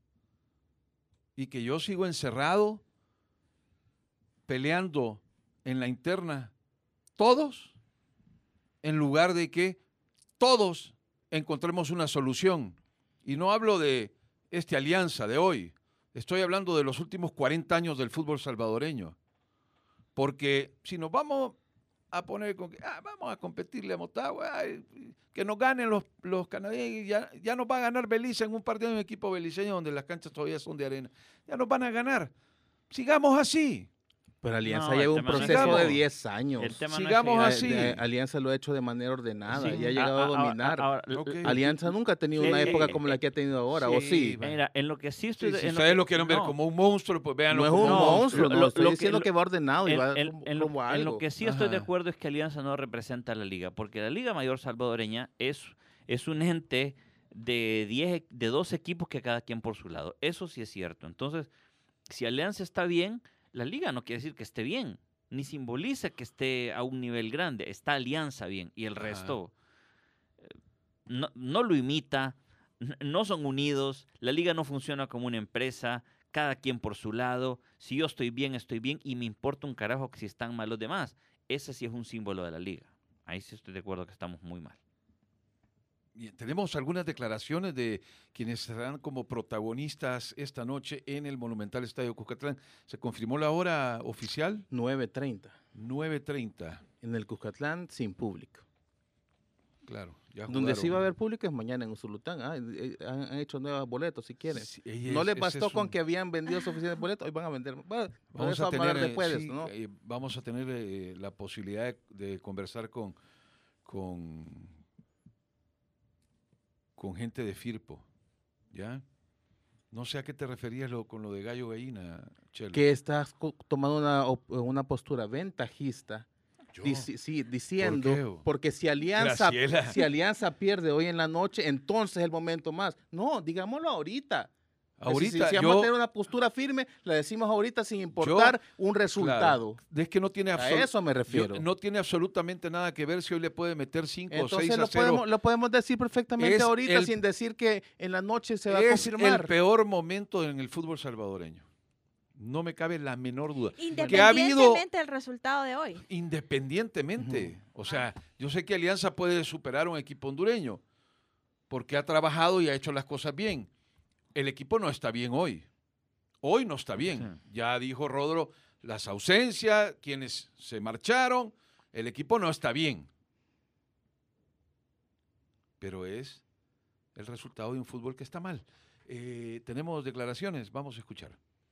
Y que yo sigo encerrado, peleando en la interna, todos, en lugar de que todos encontremos una solución. Y no hablo de esta Alianza de hoy, estoy hablando de los últimos cuarenta años del fútbol salvadoreño. Porque si nos vamos a poner con que ah, vamos a competirle a Motagua, ay, que nos ganen los, los canadienses, ya, ya nos va a ganar Belice en un partido de un equipo beliceño donde las canchas todavía son de arena, ya nos van a ganar, sigamos así. Pero Alianza No, el lleva un tema no es proceso ese. de diez años. El tema Sigamos no es así. ese. De- de- Alianza lo ha hecho de manera ordenada Sí. y ha llegado a, a- dominar. ahora, l- Ok. Alianza nunca ha tenido una Eh, época eh, como la eh, que ha tenido ahora, sí, ¿o sí? va. Mira, en lo que sí estoy... Sí, si en ustedes que- lo quieren ver no, como un monstruo, pues véanlo No es como un no, monstruo, lo- no, lo- estoy lo que- diciendo lo- que va ordenado y En, va en- como, en lo, como en algo. lo que sí estoy de Ajá. acuerdo es que Alianza no representa a la liga, porque la Liga Mayor Salvadoreña es, es un ente de diez, de dos equipos que cada quien por su lado. Eso sí es cierto. Entonces, si Alianza está bien, la liga no quiere decir que esté bien, ni simboliza que esté a un nivel grande. Está Alianza bien y el Ajá. resto eh, no, no lo imita, n- no son unidos, la liga no funciona como una empresa, cada quien por su lado. Si yo estoy bien, estoy bien y me importa un carajo que si están mal los demás. Ese sí es un símbolo de la liga. Ahí sí estoy de acuerdo que estamos muy mal. Bien, tenemos algunas declaraciones de quienes serán como protagonistas esta noche en el Monumental Estadio Cuscatlán. ¿Se confirmó la hora oficial? nueve treinta. nueve treinta. En el Cuscatlán sin público. Claro, ya Donde sí jugaron. va a haber público es mañana en Usulután. Ah, eh, han, han hecho nuevos boletos si quieren. Sí, ella No es- les ese bastó es con un- que habían vendido suficientes boletos, hoy van a vender. Bueno, de Vamos eso a vamos a tener, hablar eh, después, sí, ¿no? eh, vamos a tener eh, la posibilidad de, de conversar con, con, con gente de Firpo, ¿ya? No sé a qué te referías lo, con lo de gallo gallina, Chelo. Que estás co- tomando una, op- una postura ventajista. Yo. Dici- sí, diciendo, ¿Por qué? porque si Alianza, Graciela. si Alianza pierde hoy en la noche, entonces es el momento más. No, digámoslo ahorita. Ahorita, si, si, si yo, vamos a tener una postura firme, la decimos ahorita sin importar un resultado. claro, es que no tiene A absolu- eso me yo- refiero. no tiene absolutamente nada que ver si hoy le puede meter cinco o Entonces seis lo a cero. podemos, lo podemos decir perfectamente Es ahorita el- sin decir que en la noche se va a Es confirmar. el peor momento en el fútbol salvadoreño. No me cabe la menor duda. Que ha Independientemente habido, del resultado de hoy. independientemente, o sea, yo sé que Alianza puede superar a un equipo hondureño porque ha trabajado y ha hecho las cosas bien. El equipo no está bien hoy. Hoy no está bien. Sí. Ya dijo Rodro, las ausencias, quienes se marcharon, el equipo no está bien. Pero es el resultado de un fútbol que está mal. Eh, tenemos declaraciones, vamos a escuchar.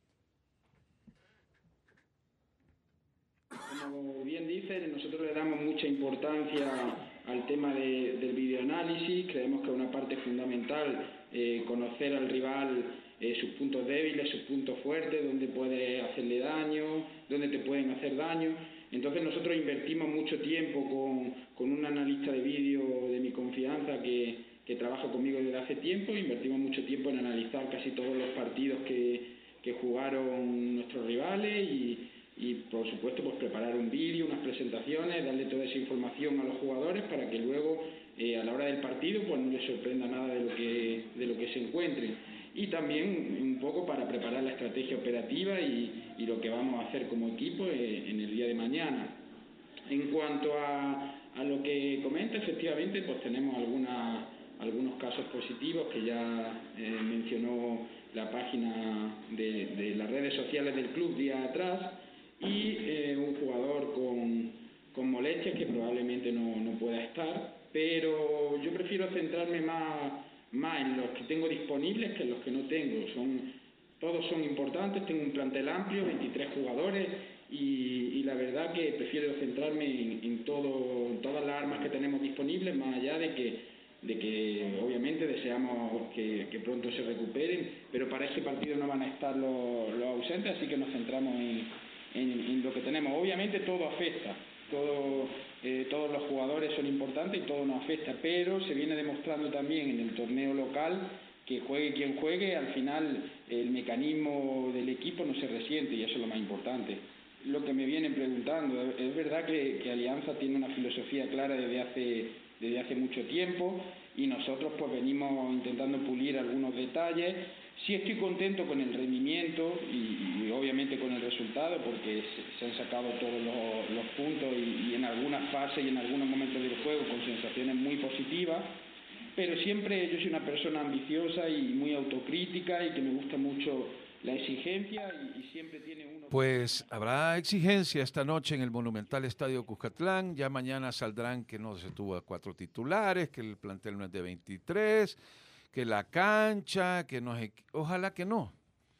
Como bien dicen, nosotros le damos mucha importancia al tema de- del videoanálisis, creemos que es una parte fundamental eh, conocer al rival eh, sus puntos débiles, sus puntos fuertes, dónde puede hacerle daño, dónde te pueden hacer daño. Entonces nosotros invertimos mucho tiempo con, con un analista de vídeo de mi confianza que, que trabaja conmigo desde hace tiempo, invertimos mucho tiempo en analizar casi todos los partidos que, que jugaron nuestros rivales y y por supuesto pues preparar un vídeo, unas presentaciones, darle toda esa información a los jugadores para que luego eh, a la hora del partido pues no les sorprenda nada de lo que de lo que se encuentren, y también un poco para preparar la estrategia operativa y, y lo que vamos a hacer como equipo eh, en el día de mañana. En cuanto a, a lo que comenta, efectivamente pues tenemos alguna, algunos casos positivos que ya eh, mencionó la página de, de las redes sociales del club días atrás, y eh, un jugador con, con molestias que probablemente no, no pueda estar, pero yo prefiero centrarme más, más en los que tengo disponibles que en los que no tengo. Son, todos son importantes, tengo un plantel amplio, veintitrés jugadores, y, y la verdad que prefiero centrarme en, en, todo, en todas las armas que tenemos disponibles, más allá de que de que obviamente deseamos que, que pronto se recuperen, pero para este partido no van a estar los, los ausentes, así que nos centramos en En, en lo que tenemos. Obviamente todo afecta, todo, eh, todos los jugadores son importantes y todo nos afecta, pero se viene demostrando también en el torneo local que juegue quien juegue, al final el mecanismo del equipo no se resiente, y eso es lo más importante. Lo que me vienen preguntando, es verdad que, que Alianza tiene una filosofía clara desde hace, desde hace mucho tiempo, y nosotros pues venimos intentando pulir algunos detalles. Sí estoy contento con el rendimiento y, y obviamente con el resultado, porque se, se han sacado todos los, los puntos y, y en algunas fases y en algunos momentos del juego con sensaciones muy positivas, pero siempre yo soy una persona ambiciosa y muy autocrítica y que me gusta mucho la exigencia, y, y siempre tiene uno... Pues habrá exigencia esta noche en el Monumental Estadio Cuscatlán. Ya mañana saldrán que no se tuvo a cuatro titulares, que el plantel no es de veintitrés, que la cancha, que no es... Ojalá que no.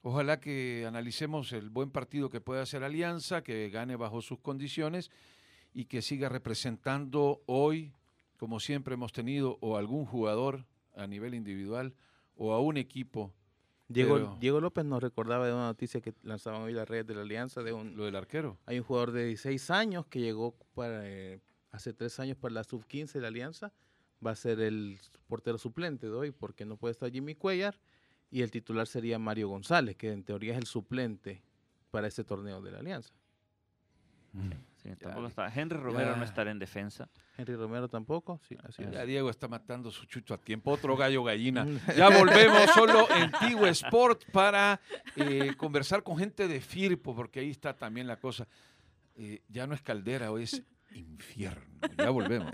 Ojalá que analicemos el buen partido que puede hacer Alianza, que gane bajo sus condiciones y que siga representando hoy, como siempre hemos tenido, o algún jugador a nivel individual o a un equipo. Diego, Pero, Diego López nos recordaba de una noticia que lanzaban hoy las redes de la Alianza. De un, lo del arquero. Hay un jugador de dieciséis años que llegó para eh, hace tres años para la sub quince de la Alianza. Va a ser el portero suplente de hoy porque no puede estar Jimmy Cuellar. Y el titular sería Mario González, que en teoría es el suplente para ese torneo de la Alianza. Mm. Sí, tampoco está. Henry Romero Ya. no estará en defensa. Henry Romero tampoco. Sí, así es. Ya Diego está matando su chucho a tiempo. Otro gallo gallina. Ya volvemos solo en Tigo Sport para eh, conversar con gente de Firpo, porque ahí está también la cosa. Eh, ya no es caldera, hoy es infierno. Ya volvemos.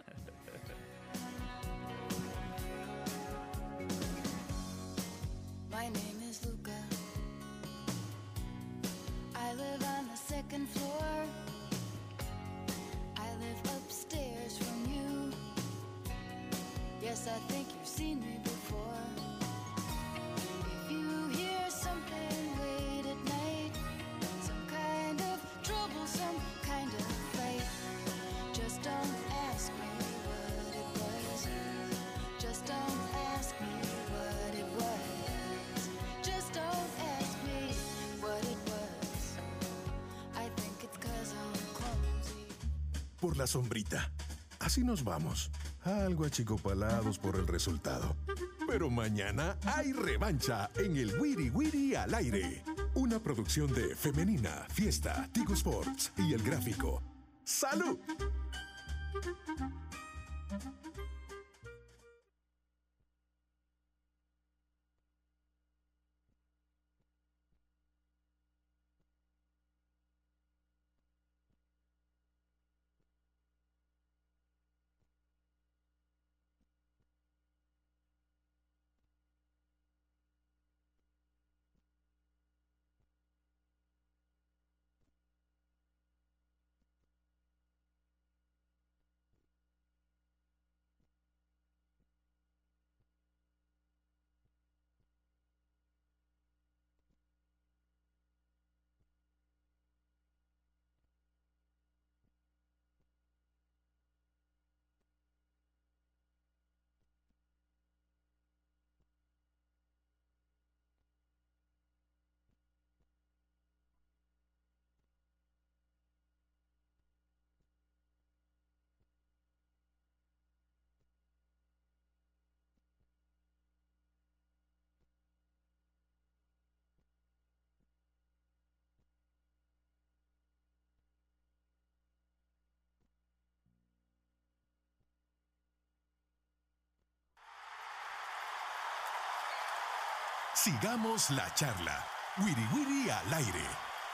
My name is Luca. I live on the second floor. I live upstairs from you. Yes, I think you've seen me before. If you hear something late at night, some kind of trouble, some kind of fight, just don't ask me what it was. Just don't ask me what it was. Just don't ask me what it was. I think it's 'cause I'm clumsy. Por la sombrita. Así nos vamos. Algo achicopalados por el resultado. Pero mañana hay revancha en el Wiri Wiri al aire. Una producción de Femenina, Fiesta, Tigo Sports y El Gráfico. ¡Salud! Sigamos la charla. Wiri Wiri al aire.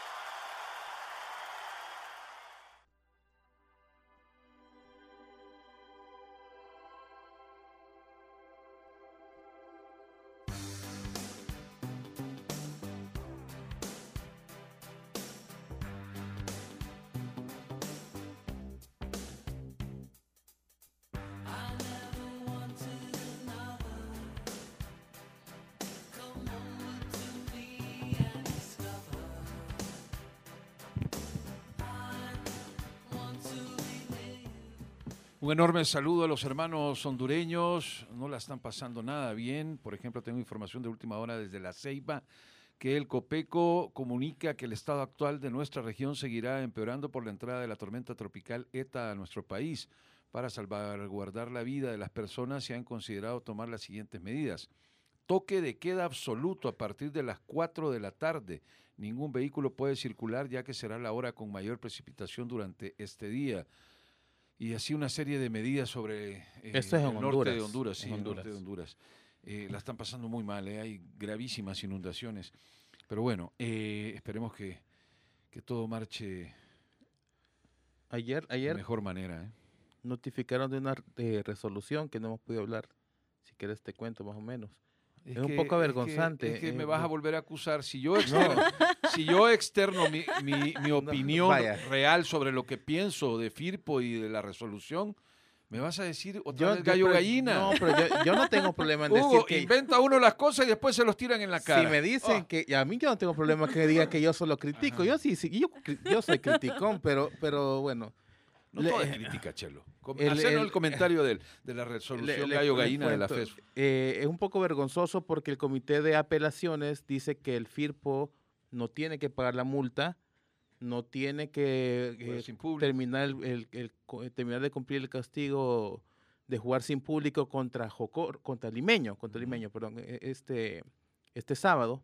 Un enorme saludo a los hermanos hondureños, no la están pasando nada bien. Por ejemplo, tengo información de última hora desde La Ceiba, que el COPECO comunica que el estado actual de nuestra región seguirá empeorando por la entrada de la tormenta tropical ETA a nuestro país. Para salvaguardar la vida de las personas se han considerado tomar las siguientes medidas. Toque de queda absoluto a partir de las cuatro de la tarde. Ningún vehículo puede circular ya que será la hora con mayor precipitación durante este día. Y así una serie de medidas sobre eh, Esto es en el norte Honduras, de Honduras. Sí, en el Honduras. norte de Honduras. Eh, la están pasando muy mal, eh, hay gravísimas inundaciones. Pero bueno, eh, esperemos que, que todo marche Ayer, de ayer mejor manera. Eh. notificaron de una eh, resolución que no hemos podido hablar. Si quieres te cuento más o menos. Es un que- poco es que- avergonzante, Es que, eh, me vas a no. volver a acusar. Si yo externo, si yo externo mi, mi- mi opinión vaya. real sobre lo que pienso de Firpo y de la resolución, ¿Me vas a decir otra Yo, vez yo- gallo pero- gallina? No, pero yo, yo no tengo problema en decir Hugo, que... inventa uno las cosas y después se los tiran en la cara. Si me dicen Oh. que... Y a mí yo no tengo problema que diga que yo solo critico. Yo sí, sí, yo, cri- yo soy criticón, pero, pero bueno. No Le- toda crítica, Chelo. Com- el- Hacernos el, el- comentario del- de la resolución Le- le- gallo le gallina de la cuento, FES. eh, es un poco vergonzoso porque el Comité de Apelaciones dice que el Firpo no tiene que pagar la multa, no tiene que eh, Jugar sin público. terminar, el, el- el co- eh, terminar de cumplir el castigo de jugar sin público contra Jocor, contra Limeño, contra Limeño, perdón, e- este, este sábado,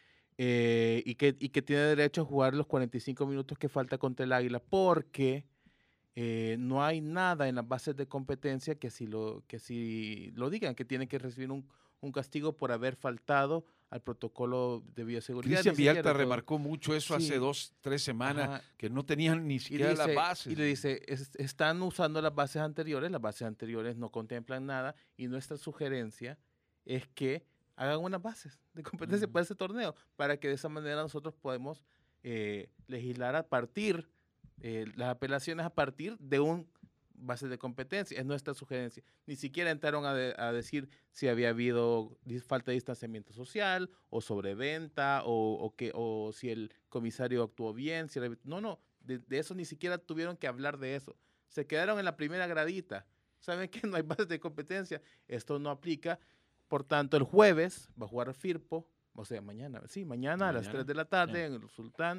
eh, y, que, y que tiene derecho a jugar los cuarenta y cinco minutos que falta contra el Águila, porque eh, no hay nada en las bases de competencia que si lo, que si lo digan, que tienen que recibir un, un castigo por haber faltado al protocolo de bioseguridad. Cristian ni siquiera Villalta todo. remarcó mucho eso Sí. hace dos, tres semanas, Ajá. que no tenían ni Y siquiera dice- las bases. Y le dice, "Es- están usando las bases anteriores, las bases anteriores no contemplan nada y nuestra sugerencia es que hagan unas bases de competencia Ujú. para ese torneo, para que de esa manera nosotros podemos eh, legislar a partir, eh, las apelaciones a partir de un base de competencia, es nuestra sugerencia. Ni siquiera entraron a, de- a decir si había habido dis- falta de distanciamiento social o sobreventa o, o, que, o si el comisario actuó bien. Si era- no, no, de, de eso ni siquiera tuvieron que hablar de eso. Se quedaron en la primera gradita. ¿Saben que no hay bases de competencia? Esto no aplica. Por tanto, el jueves va a jugar Firpo, o sea, mañana, sí, mañana, a las Mañana, tres de la tarde sí. en el Sultán.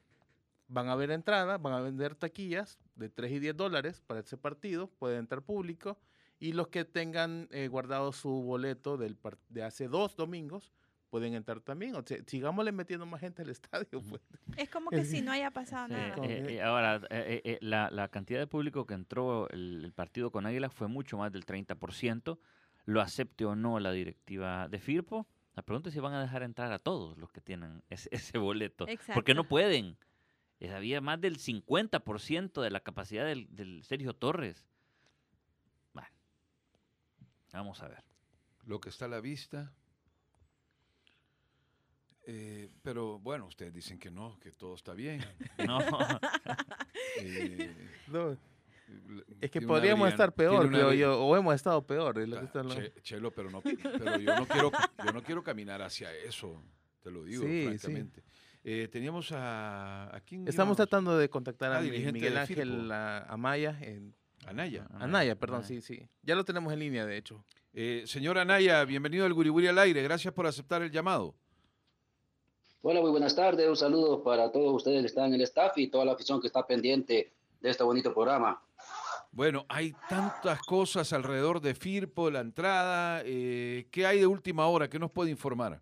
Van a haber entradas, van a vender taquillas de tres y diez dólares para ese partido, puede entrar público, y los que tengan eh, guardado su boleto del par- de hace dos domingos pueden entrar también. O sea, sigámosle metiendo más gente al estadio. Pues. Es como que si no haya pasado Sí, nada. con- eh, eh, ahora, eh, eh, la, la cantidad de público que entró el, el partido con Águila fue mucho más del treinta por ciento. Lo acepte o no la directiva de Firpo. La pregunta es si van a dejar entrar a todos los que tienen ese, ese boleto. Porque no Exacto. pueden. Eh, Había más del cincuenta por ciento de la capacidad del, del Sergio Torres. Bueno, vamos a ver. Lo que está a la vista. Eh, pero bueno, ustedes dicen que no, que todo está bien. No, Eh, No, l- es que tiene una podríamos brillan- estar tiene peor, una creo bri- yo, o hemos estado peor. Es lo que Ah, está- Che- Chelo, pero no, pero yo no quiero, yo no quiero caminar hacia eso, te lo digo, Sí, francamente. Eh, teníamos a, ¿a quién Estamos íbamos? tratando de contactar Ah, a Mi- dirigente Miguel de Ángel Firpo. a- Amaya, en, Anaya. Anaya, perdón, Anaya. sí, sí. Ya lo tenemos en línea, de hecho. Eh, señor Anaya, bienvenido al Guriburi al aire, gracias por aceptar el llamado. Hola, muy buenas tardes. Un saludo para todos ustedes que están en el staff y toda la afición que está pendiente de este bonito programa. Bueno, hay tantas cosas alrededor de Firpo, la entrada, eh, ¿qué hay de última hora? ¿Qué nos puede informar?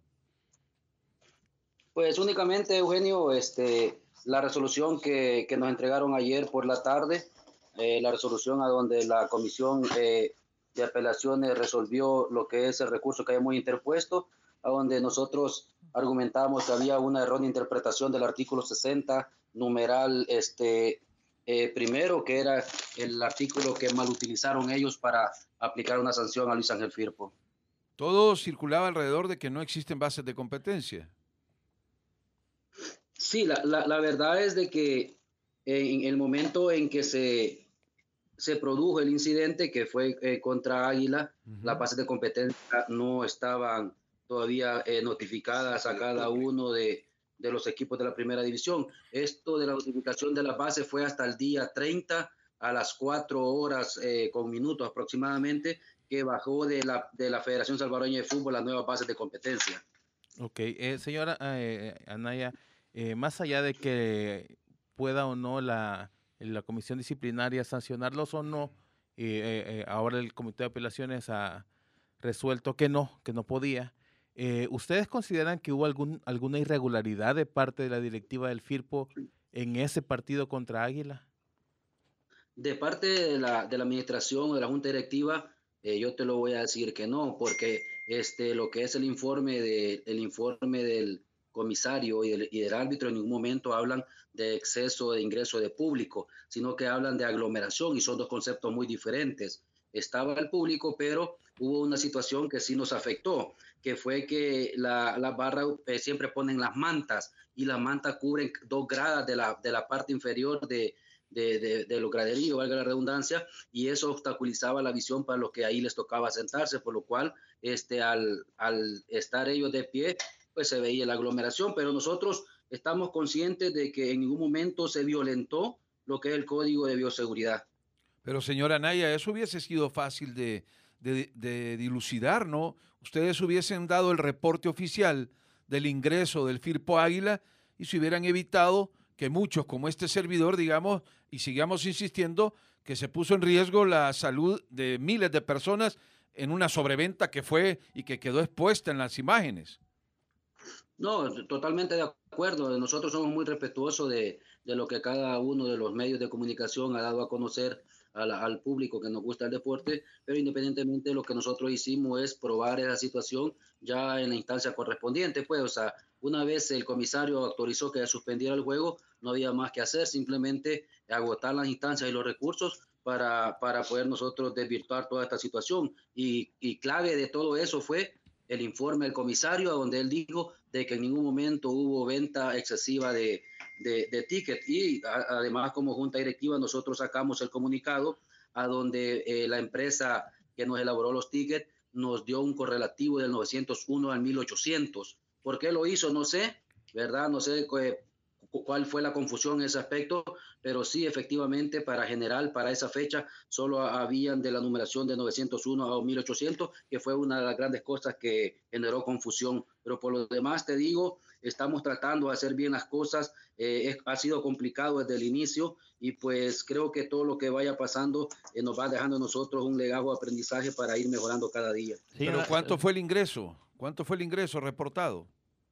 Pues únicamente, Eugenio, este, la resolución que, que nos entregaron ayer por la tarde, eh, la resolución a donde la Comisión eh, de Apelaciones resolvió lo que es el recurso que habíamos interpuesto, a donde nosotros argumentamos que había una errónea interpretación del artículo sesenta, numeral este, eh, primero, que era el artículo que mal utilizaron ellos para aplicar una sanción a Luis Ángel Firpo. Todo circulaba alrededor de que no existen bases de competencia. Sí, la, la, la verdad es de que en el momento en que se, se produjo el incidente, que fue eh, contra Águila, Ujú. las bases de competencia no estaban todavía eh, notificadas a cada uno de, de los equipos de la primera división. Esto de la notificación de las bases fue hasta el día treinta a las cuatro horas eh, con minutos aproximadamente, que bajó de la, de la Federación Salvadoreña de Fútbol las nuevas bases de competencia. Ok, eh, señora eh, Anaya, eh, más allá de que pueda o no la, la comisión disciplinaria sancionarlos o no, eh, eh, eh, ahora el Comité de Apelaciones ha resuelto que no, que no podía. Eh, ¿Ustedes consideran que hubo algún, alguna irregularidad de parte de la directiva del Firpo en ese partido contra Águila? De parte de la, de la administración o de la junta directiva, eh, yo te lo voy a decir que no, porque este, lo que es el informe, de, el informe del comisario y del, y del árbitro en ningún momento hablan de exceso de ingreso de público, sino que hablan de aglomeración y son dos conceptos muy diferentes. Estaba el público, pero hubo una situación que sí nos afectó, que fue que la, la barra eh, siempre ponen las mantas y las mantas cubren dos gradas de la, de la parte inferior de, de, de, de los graderíos, valga la redundancia, y eso obstaculizaba la visión para los que ahí les tocaba sentarse, por lo cual este, al, al estar ellos de pie, pues se veía la aglomeración, pero nosotros estamos conscientes de que en ningún momento se violentó lo que es el Código de Bioseguridad. Pero señora Anaya, eso hubiese sido fácil de, de, de dilucidar, ¿no? Ustedes hubiesen dado el reporte oficial del ingreso del Firpo Águila y se hubieran evitado que muchos, como este servidor, digamos, y sigamos insistiendo, que se puso en riesgo la salud de miles de personas en una sobreventa que fue y que quedó expuesta en las imágenes. No, totalmente de acuerdo. Nosotros somos muy respetuosos de, de lo que cada uno de los medios de comunicación ha dado a conocer al, al público que nos gusta el deporte, pero independientemente lo que nosotros hicimos es probar esa situación ya en la instancia correspondiente. Pues, o sea, una vez el comisario autorizó que se suspendiera el juego, no había más que hacer, simplemente agotar las instancias y los recursos para, para poder nosotros desvirtuar toda esta situación. Y, y clave de todo eso fue el informe del comisario, donde él dijo de que en ningún momento hubo venta excesiva de, de, de tickets. Y a, además, como junta directiva, nosotros sacamos el comunicado a donde eh, la empresa que nos elaboró los tickets nos dio un correlativo del novecientos uno al mil ochocientos. ¿Por qué lo hizo? No sé, ¿verdad? No sé eh, cuál fue la confusión en ese aspecto, pero sí, efectivamente, para general, para esa fecha, solo habían de la numeración de novecientos uno a mil ochocientos, que fue una de las grandes cosas que generó confusión. Pero por lo demás, te digo, estamos tratando de hacer bien las cosas. Eh, es, ha sido complicado desde el inicio y pues creo que todo lo que vaya pasando eh, nos va dejando a nosotros un legado de aprendizaje para ir mejorando cada día. Sí, pero ¿cuánto fue el ingreso? ¿Cuánto fue el ingreso reportado?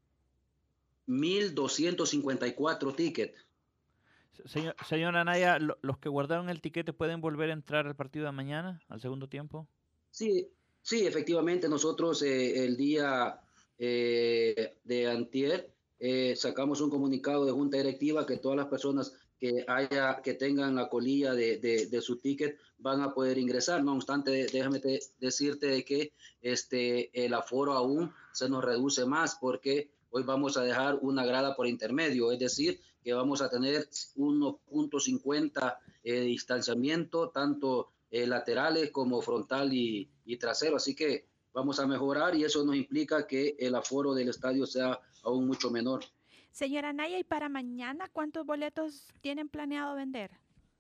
mil doscientos cincuenta y cuatro tickets. Señor, señor Anaya, ¿los que guardaron el tiquete pueden volver a entrar al partido de mañana, al segundo tiempo? Sí, sí, efectivamente, nosotros eh, el día eh, de antier eh, sacamos un comunicado de junta directiva que todas las personas que haya que tengan la colilla de, de, de su ticket van a poder ingresar. No obstante, déjame te, decirte de que este, el aforo aún se nos reduce más porque hoy vamos a dejar una grada por intermedio, es decir, que vamos a tener uno punto cincuenta eh, de distanciamiento, tanto eh, laterales como frontal y, y trasero. Así que vamos a mejorar y eso nos implica que el aforo del estadio sea aún mucho menor. Señora Anaya, ¿y para mañana cuántos boletos tienen planeado vender?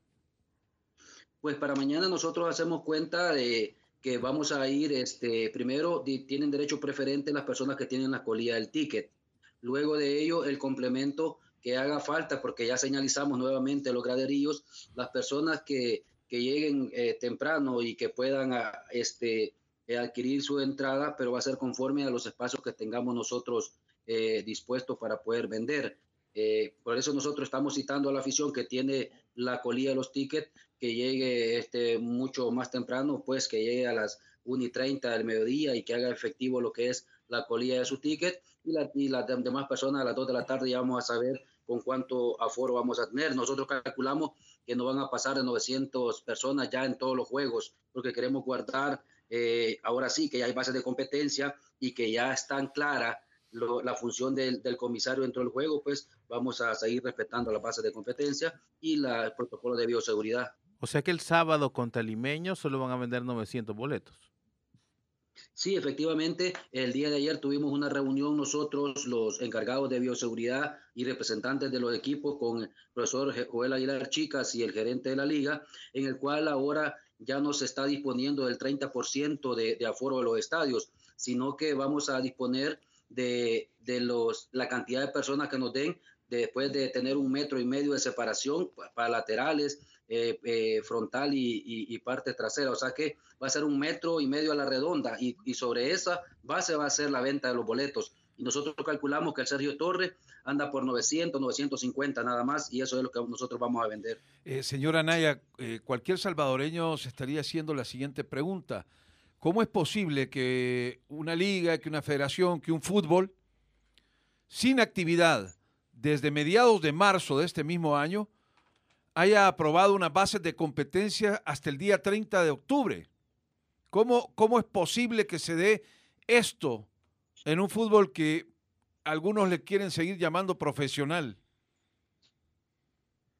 Pues para mañana nosotros hacemos cuenta de que vamos a ir, este, primero di, tienen derecho preferente las personas que tienen la colilla del ticket. Luego de ello, el complemento que haga falta, porque ya señalizamos nuevamente los graderíos, las personas que, que lleguen eh, temprano y que puedan a, este, eh, adquirir su entrada, pero va a ser conforme a los espacios que tengamos nosotros eh, dispuestos para poder vender. Eh, por eso nosotros estamos citando a la afición que tiene la colilla de los tickets, que llegue este, mucho más temprano, pues que llegue a las una y treinta del mediodía y que haga efectivo lo que es la colilla de su ticket. Y, la, y las demás personas a las dos de la tarde ya vamos a saber con cuánto aforo vamos a tener. Nosotros calculamos que no van a pasar de novecientas personas ya en todos los juegos, porque queremos guardar, eh, ahora sí, que ya hay bases de competencia y que ya están claras lo, la función del, del comisario dentro del juego, pues vamos a seguir respetando las bases de competencia y la, el protocolo de bioseguridad. O sea que el sábado contra Limeño solo van a vender novecientos boletos. Sí, efectivamente, el día de ayer tuvimos una reunión nosotros, los encargados de bioseguridad y representantes de los equipos, con el profesor Joel Aguilar Chicas y el gerente de la liga, en el cual ahora ya no se está disponiendo del treinta por ciento de, de aforo de los estadios, sino que vamos a disponer de, de los, la cantidad de personas que nos den después de tener un metro y medio de separación para laterales, eh, eh, frontal y, y, y parte trasera. O sea que va a ser un metro y medio a la redonda y, y sobre esa base va a ser la venta de los boletos. Y nosotros calculamos que el Sergio Torres anda por novecientos, novecientos cincuenta nada más y eso es lo que nosotros vamos a vender. Eh, señora Anaya, eh, cualquier salvadoreño se estaría haciendo la siguiente pregunta. ¿Cómo es posible que una liga, que una federación, que un fútbol sin actividad desde mediados de marzo de este mismo año haya aprobado unas bases de competencia hasta el día treinta de octubre? ¿Cómo, cómo es posible que se dé esto en un fútbol que algunos le quieren seguir llamando profesional?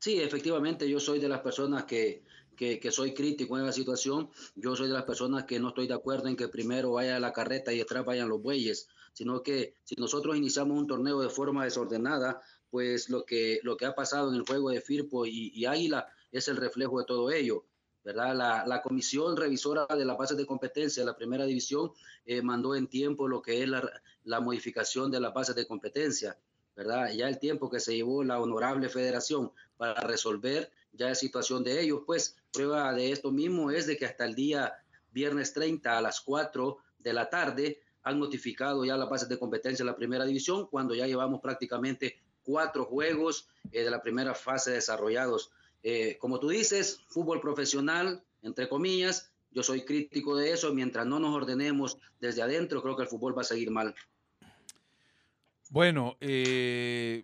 Sí, efectivamente, yo soy de las personas que, que, que soy crítico en la situación. Yo soy de las personas que no estoy de acuerdo en que primero vaya la carreta y detrás vayan los bueyes, sino que si nosotros iniciamos un torneo de forma desordenada, pues lo que, lo que ha pasado en el juego de Firpo y, y Águila es el reflejo de todo ello, ¿verdad? La, la comisión revisora de las bases de competencia de la primera división eh, mandó en tiempo lo que es la, la modificación de las bases de competencia, ¿verdad? Ya el tiempo que se llevó la honorable federación para resolver ya es situación de ellos, pues prueba de esto mismo es de que hasta el día viernes treinta a las cuatro de la tarde han notificado ya las bases de competencia de la primera división, cuando ya llevamos prácticamente cuatro juegos eh, de la primera fase desarrollados. Eh, como tú dices, fútbol profesional, entre comillas, yo soy crítico de eso, mientras no nos ordenemos desde adentro, creo que el fútbol va a seguir mal. Bueno, eh,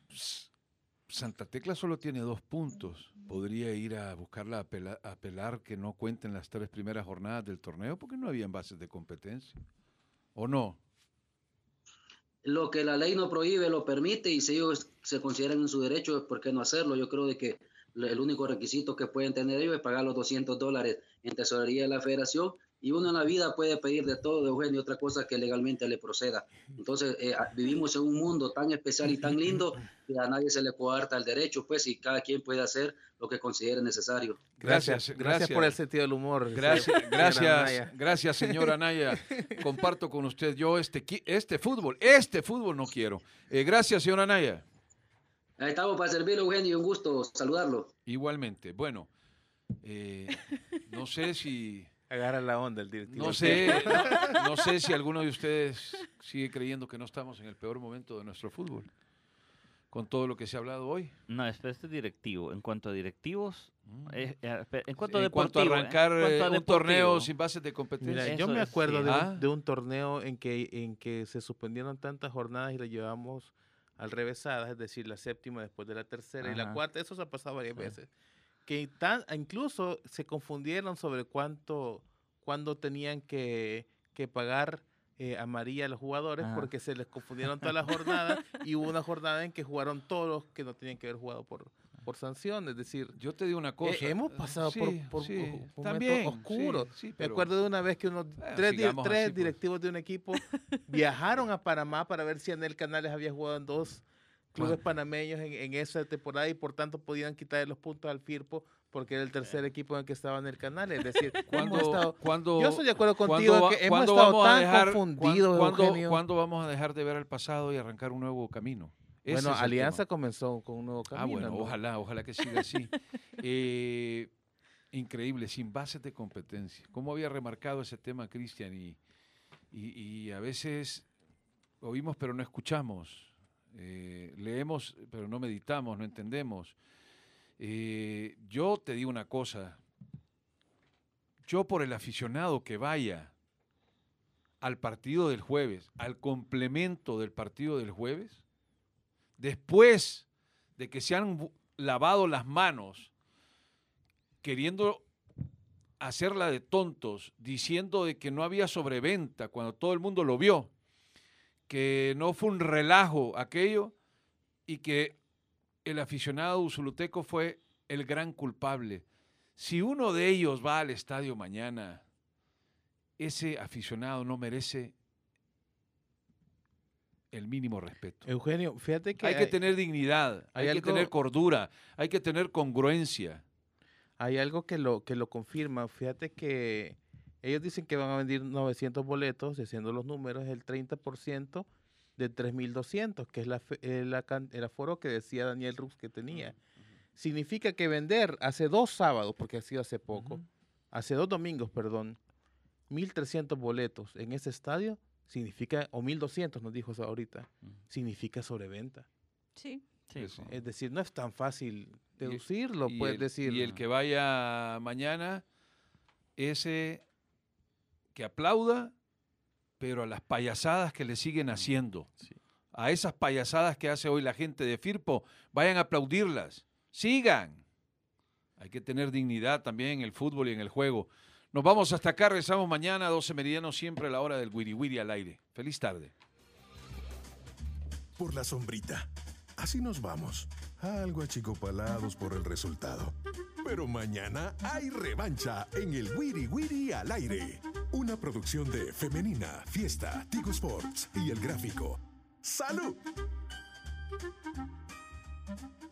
Santa Tecla solo tiene dos puntos. Podría ir a buscarla a apelar, a apelar que no cuenten las tres primeras jornadas del torneo porque no habían bases de competencia. ¿O no? Lo que la ley no prohíbe lo permite, y si ellos se consideran en su derecho, ¿por qué no hacerlo? Yo creo de que el único requisito que pueden tener ellos es pagar los doscientos dólares en tesorería de la federación, y uno en la vida puede pedir de todo, Eugenio, otra cosa que legalmente le proceda. Entonces, eh, vivimos en un mundo tan especial y tan lindo que a nadie se le coarta el derecho, pues, y cada quien puede hacer lo que considere necesario. Gracias, gracias, gracias por el sentido del humor. Gracias, gracias, gracias, señora Anaya. Comparto con usted, yo este, este fútbol, este fútbol no quiero. Eh, gracias, señora Anaya. Ahí estamos para servirle, Eugenio, un gusto saludarlo. Igualmente. Bueno, eh, no sé si... Agarra la onda el directivo. No sé, no, no sé si alguno de ustedes sigue creyendo que no estamos en el peor momento de nuestro fútbol, con todo lo que se ha hablado hoy. No, este es directivo. En cuanto a directivos, mm. eh, en cuanto a en deportivo, cuanto a arrancar eh, cuanto a un deportivo, torneo sin bases de competencia. Mira, yo me acuerdo sí. de, un, de un torneo en que, en que se suspendieron tantas jornadas y lo llevamos al revesadas, es decir, la séptima después de la tercera. Ajá. Y la cuarta. Eso se ha pasado varias sí. veces. Que tan, incluso se confundieron sobre cuánto, cuándo tenían que, que pagar eh, amarilla a los jugadores, ajá, porque se les confundieron todas las jornadas y hubo una jornada en que jugaron todos los que no tenían que haber jugado por, por sanción. Es decir, yo te digo una cosa. Eh, hemos pasado sí, por, por sí, momentos también, oscuros. Sí, sí, pero, me acuerdo de una vez que unos bueno, tres, di tres así, directivos pues. de un equipo viajaron a Panamá para ver si Anel Canales había jugado en dos clubes panameños en, en esa temporada y por tanto podían quitarle los puntos al Firpo porque era el tercer equipo en el que estaba en el canal. Es decir, cuando, estado, cuando, yo estoy de acuerdo contigo va, que hemos estado tan dejar, confundidos. Cuando, Eugenio. ¿Cuándo vamos a dejar de ver al pasado y arrancar un nuevo camino? Ese bueno, Alianza comenzó con un nuevo camino. Ah, bueno, ¿no? ojalá, ojalá que siga así. eh, increíble, sin bases de competencia. ¿Cómo había remarcado ese tema, Cristian? Y, y, y a veces oímos pero no escuchamos. Eh, leemos, pero no meditamos, no entendemos. Eh, yo te digo una cosa, yo por el aficionado que vaya al partido del jueves, al complemento del partido del jueves, después de que se han lavado las manos, queriendo hacerla de tontos, diciendo de que no había sobreventa cuando todo el mundo lo vio, que no fue un relajo aquello y que el aficionado usuluteco fue el gran culpable. Si uno de ellos va al estadio mañana, ese aficionado no merece el mínimo respeto. Eugenio, fíjate que... Hay, hay que tener dignidad, hay, hay que algo, tener cordura, hay que tener congruencia. Hay algo que lo, que lo confirma. Fíjate que ellos dicen que van a vender novecientos boletos, haciendo los números, el treinta por ciento de tres mil doscientos, que es la, la, el aforo que decía Daniel Rux que tenía. Uh-huh. Significa que vender hace dos sábados, porque ha sido hace poco, uh-huh. hace dos domingos, perdón, mil trescientos boletos en ese estadio, significa, o mil doscientos nos dijo eso ahorita, uh-huh. significa sobreventa. Sí. Sí, sí. Es decir, no es tan fácil deducirlo, y, puedes y el, decir. Y el que vaya mañana, ese que aplauda, pero a las payasadas que le siguen haciendo, sí. a esas payasadas que hace hoy la gente de Firpo, vayan a aplaudirlas, sigan. Hay que tener dignidad también en el fútbol y en el juego. Nos vamos hasta acá, regresamos mañana a doce meridiano, siempre a la hora del Wiri Wiri al aire. Feliz tarde. Por la sombrita. Así nos vamos. algo achicopalados por el resultado. Pero mañana hay revancha en el Wiri Wiri al aire. Una producción de Femenina, Fiesta, Tigo Sports y El Gráfico. ¡Salud!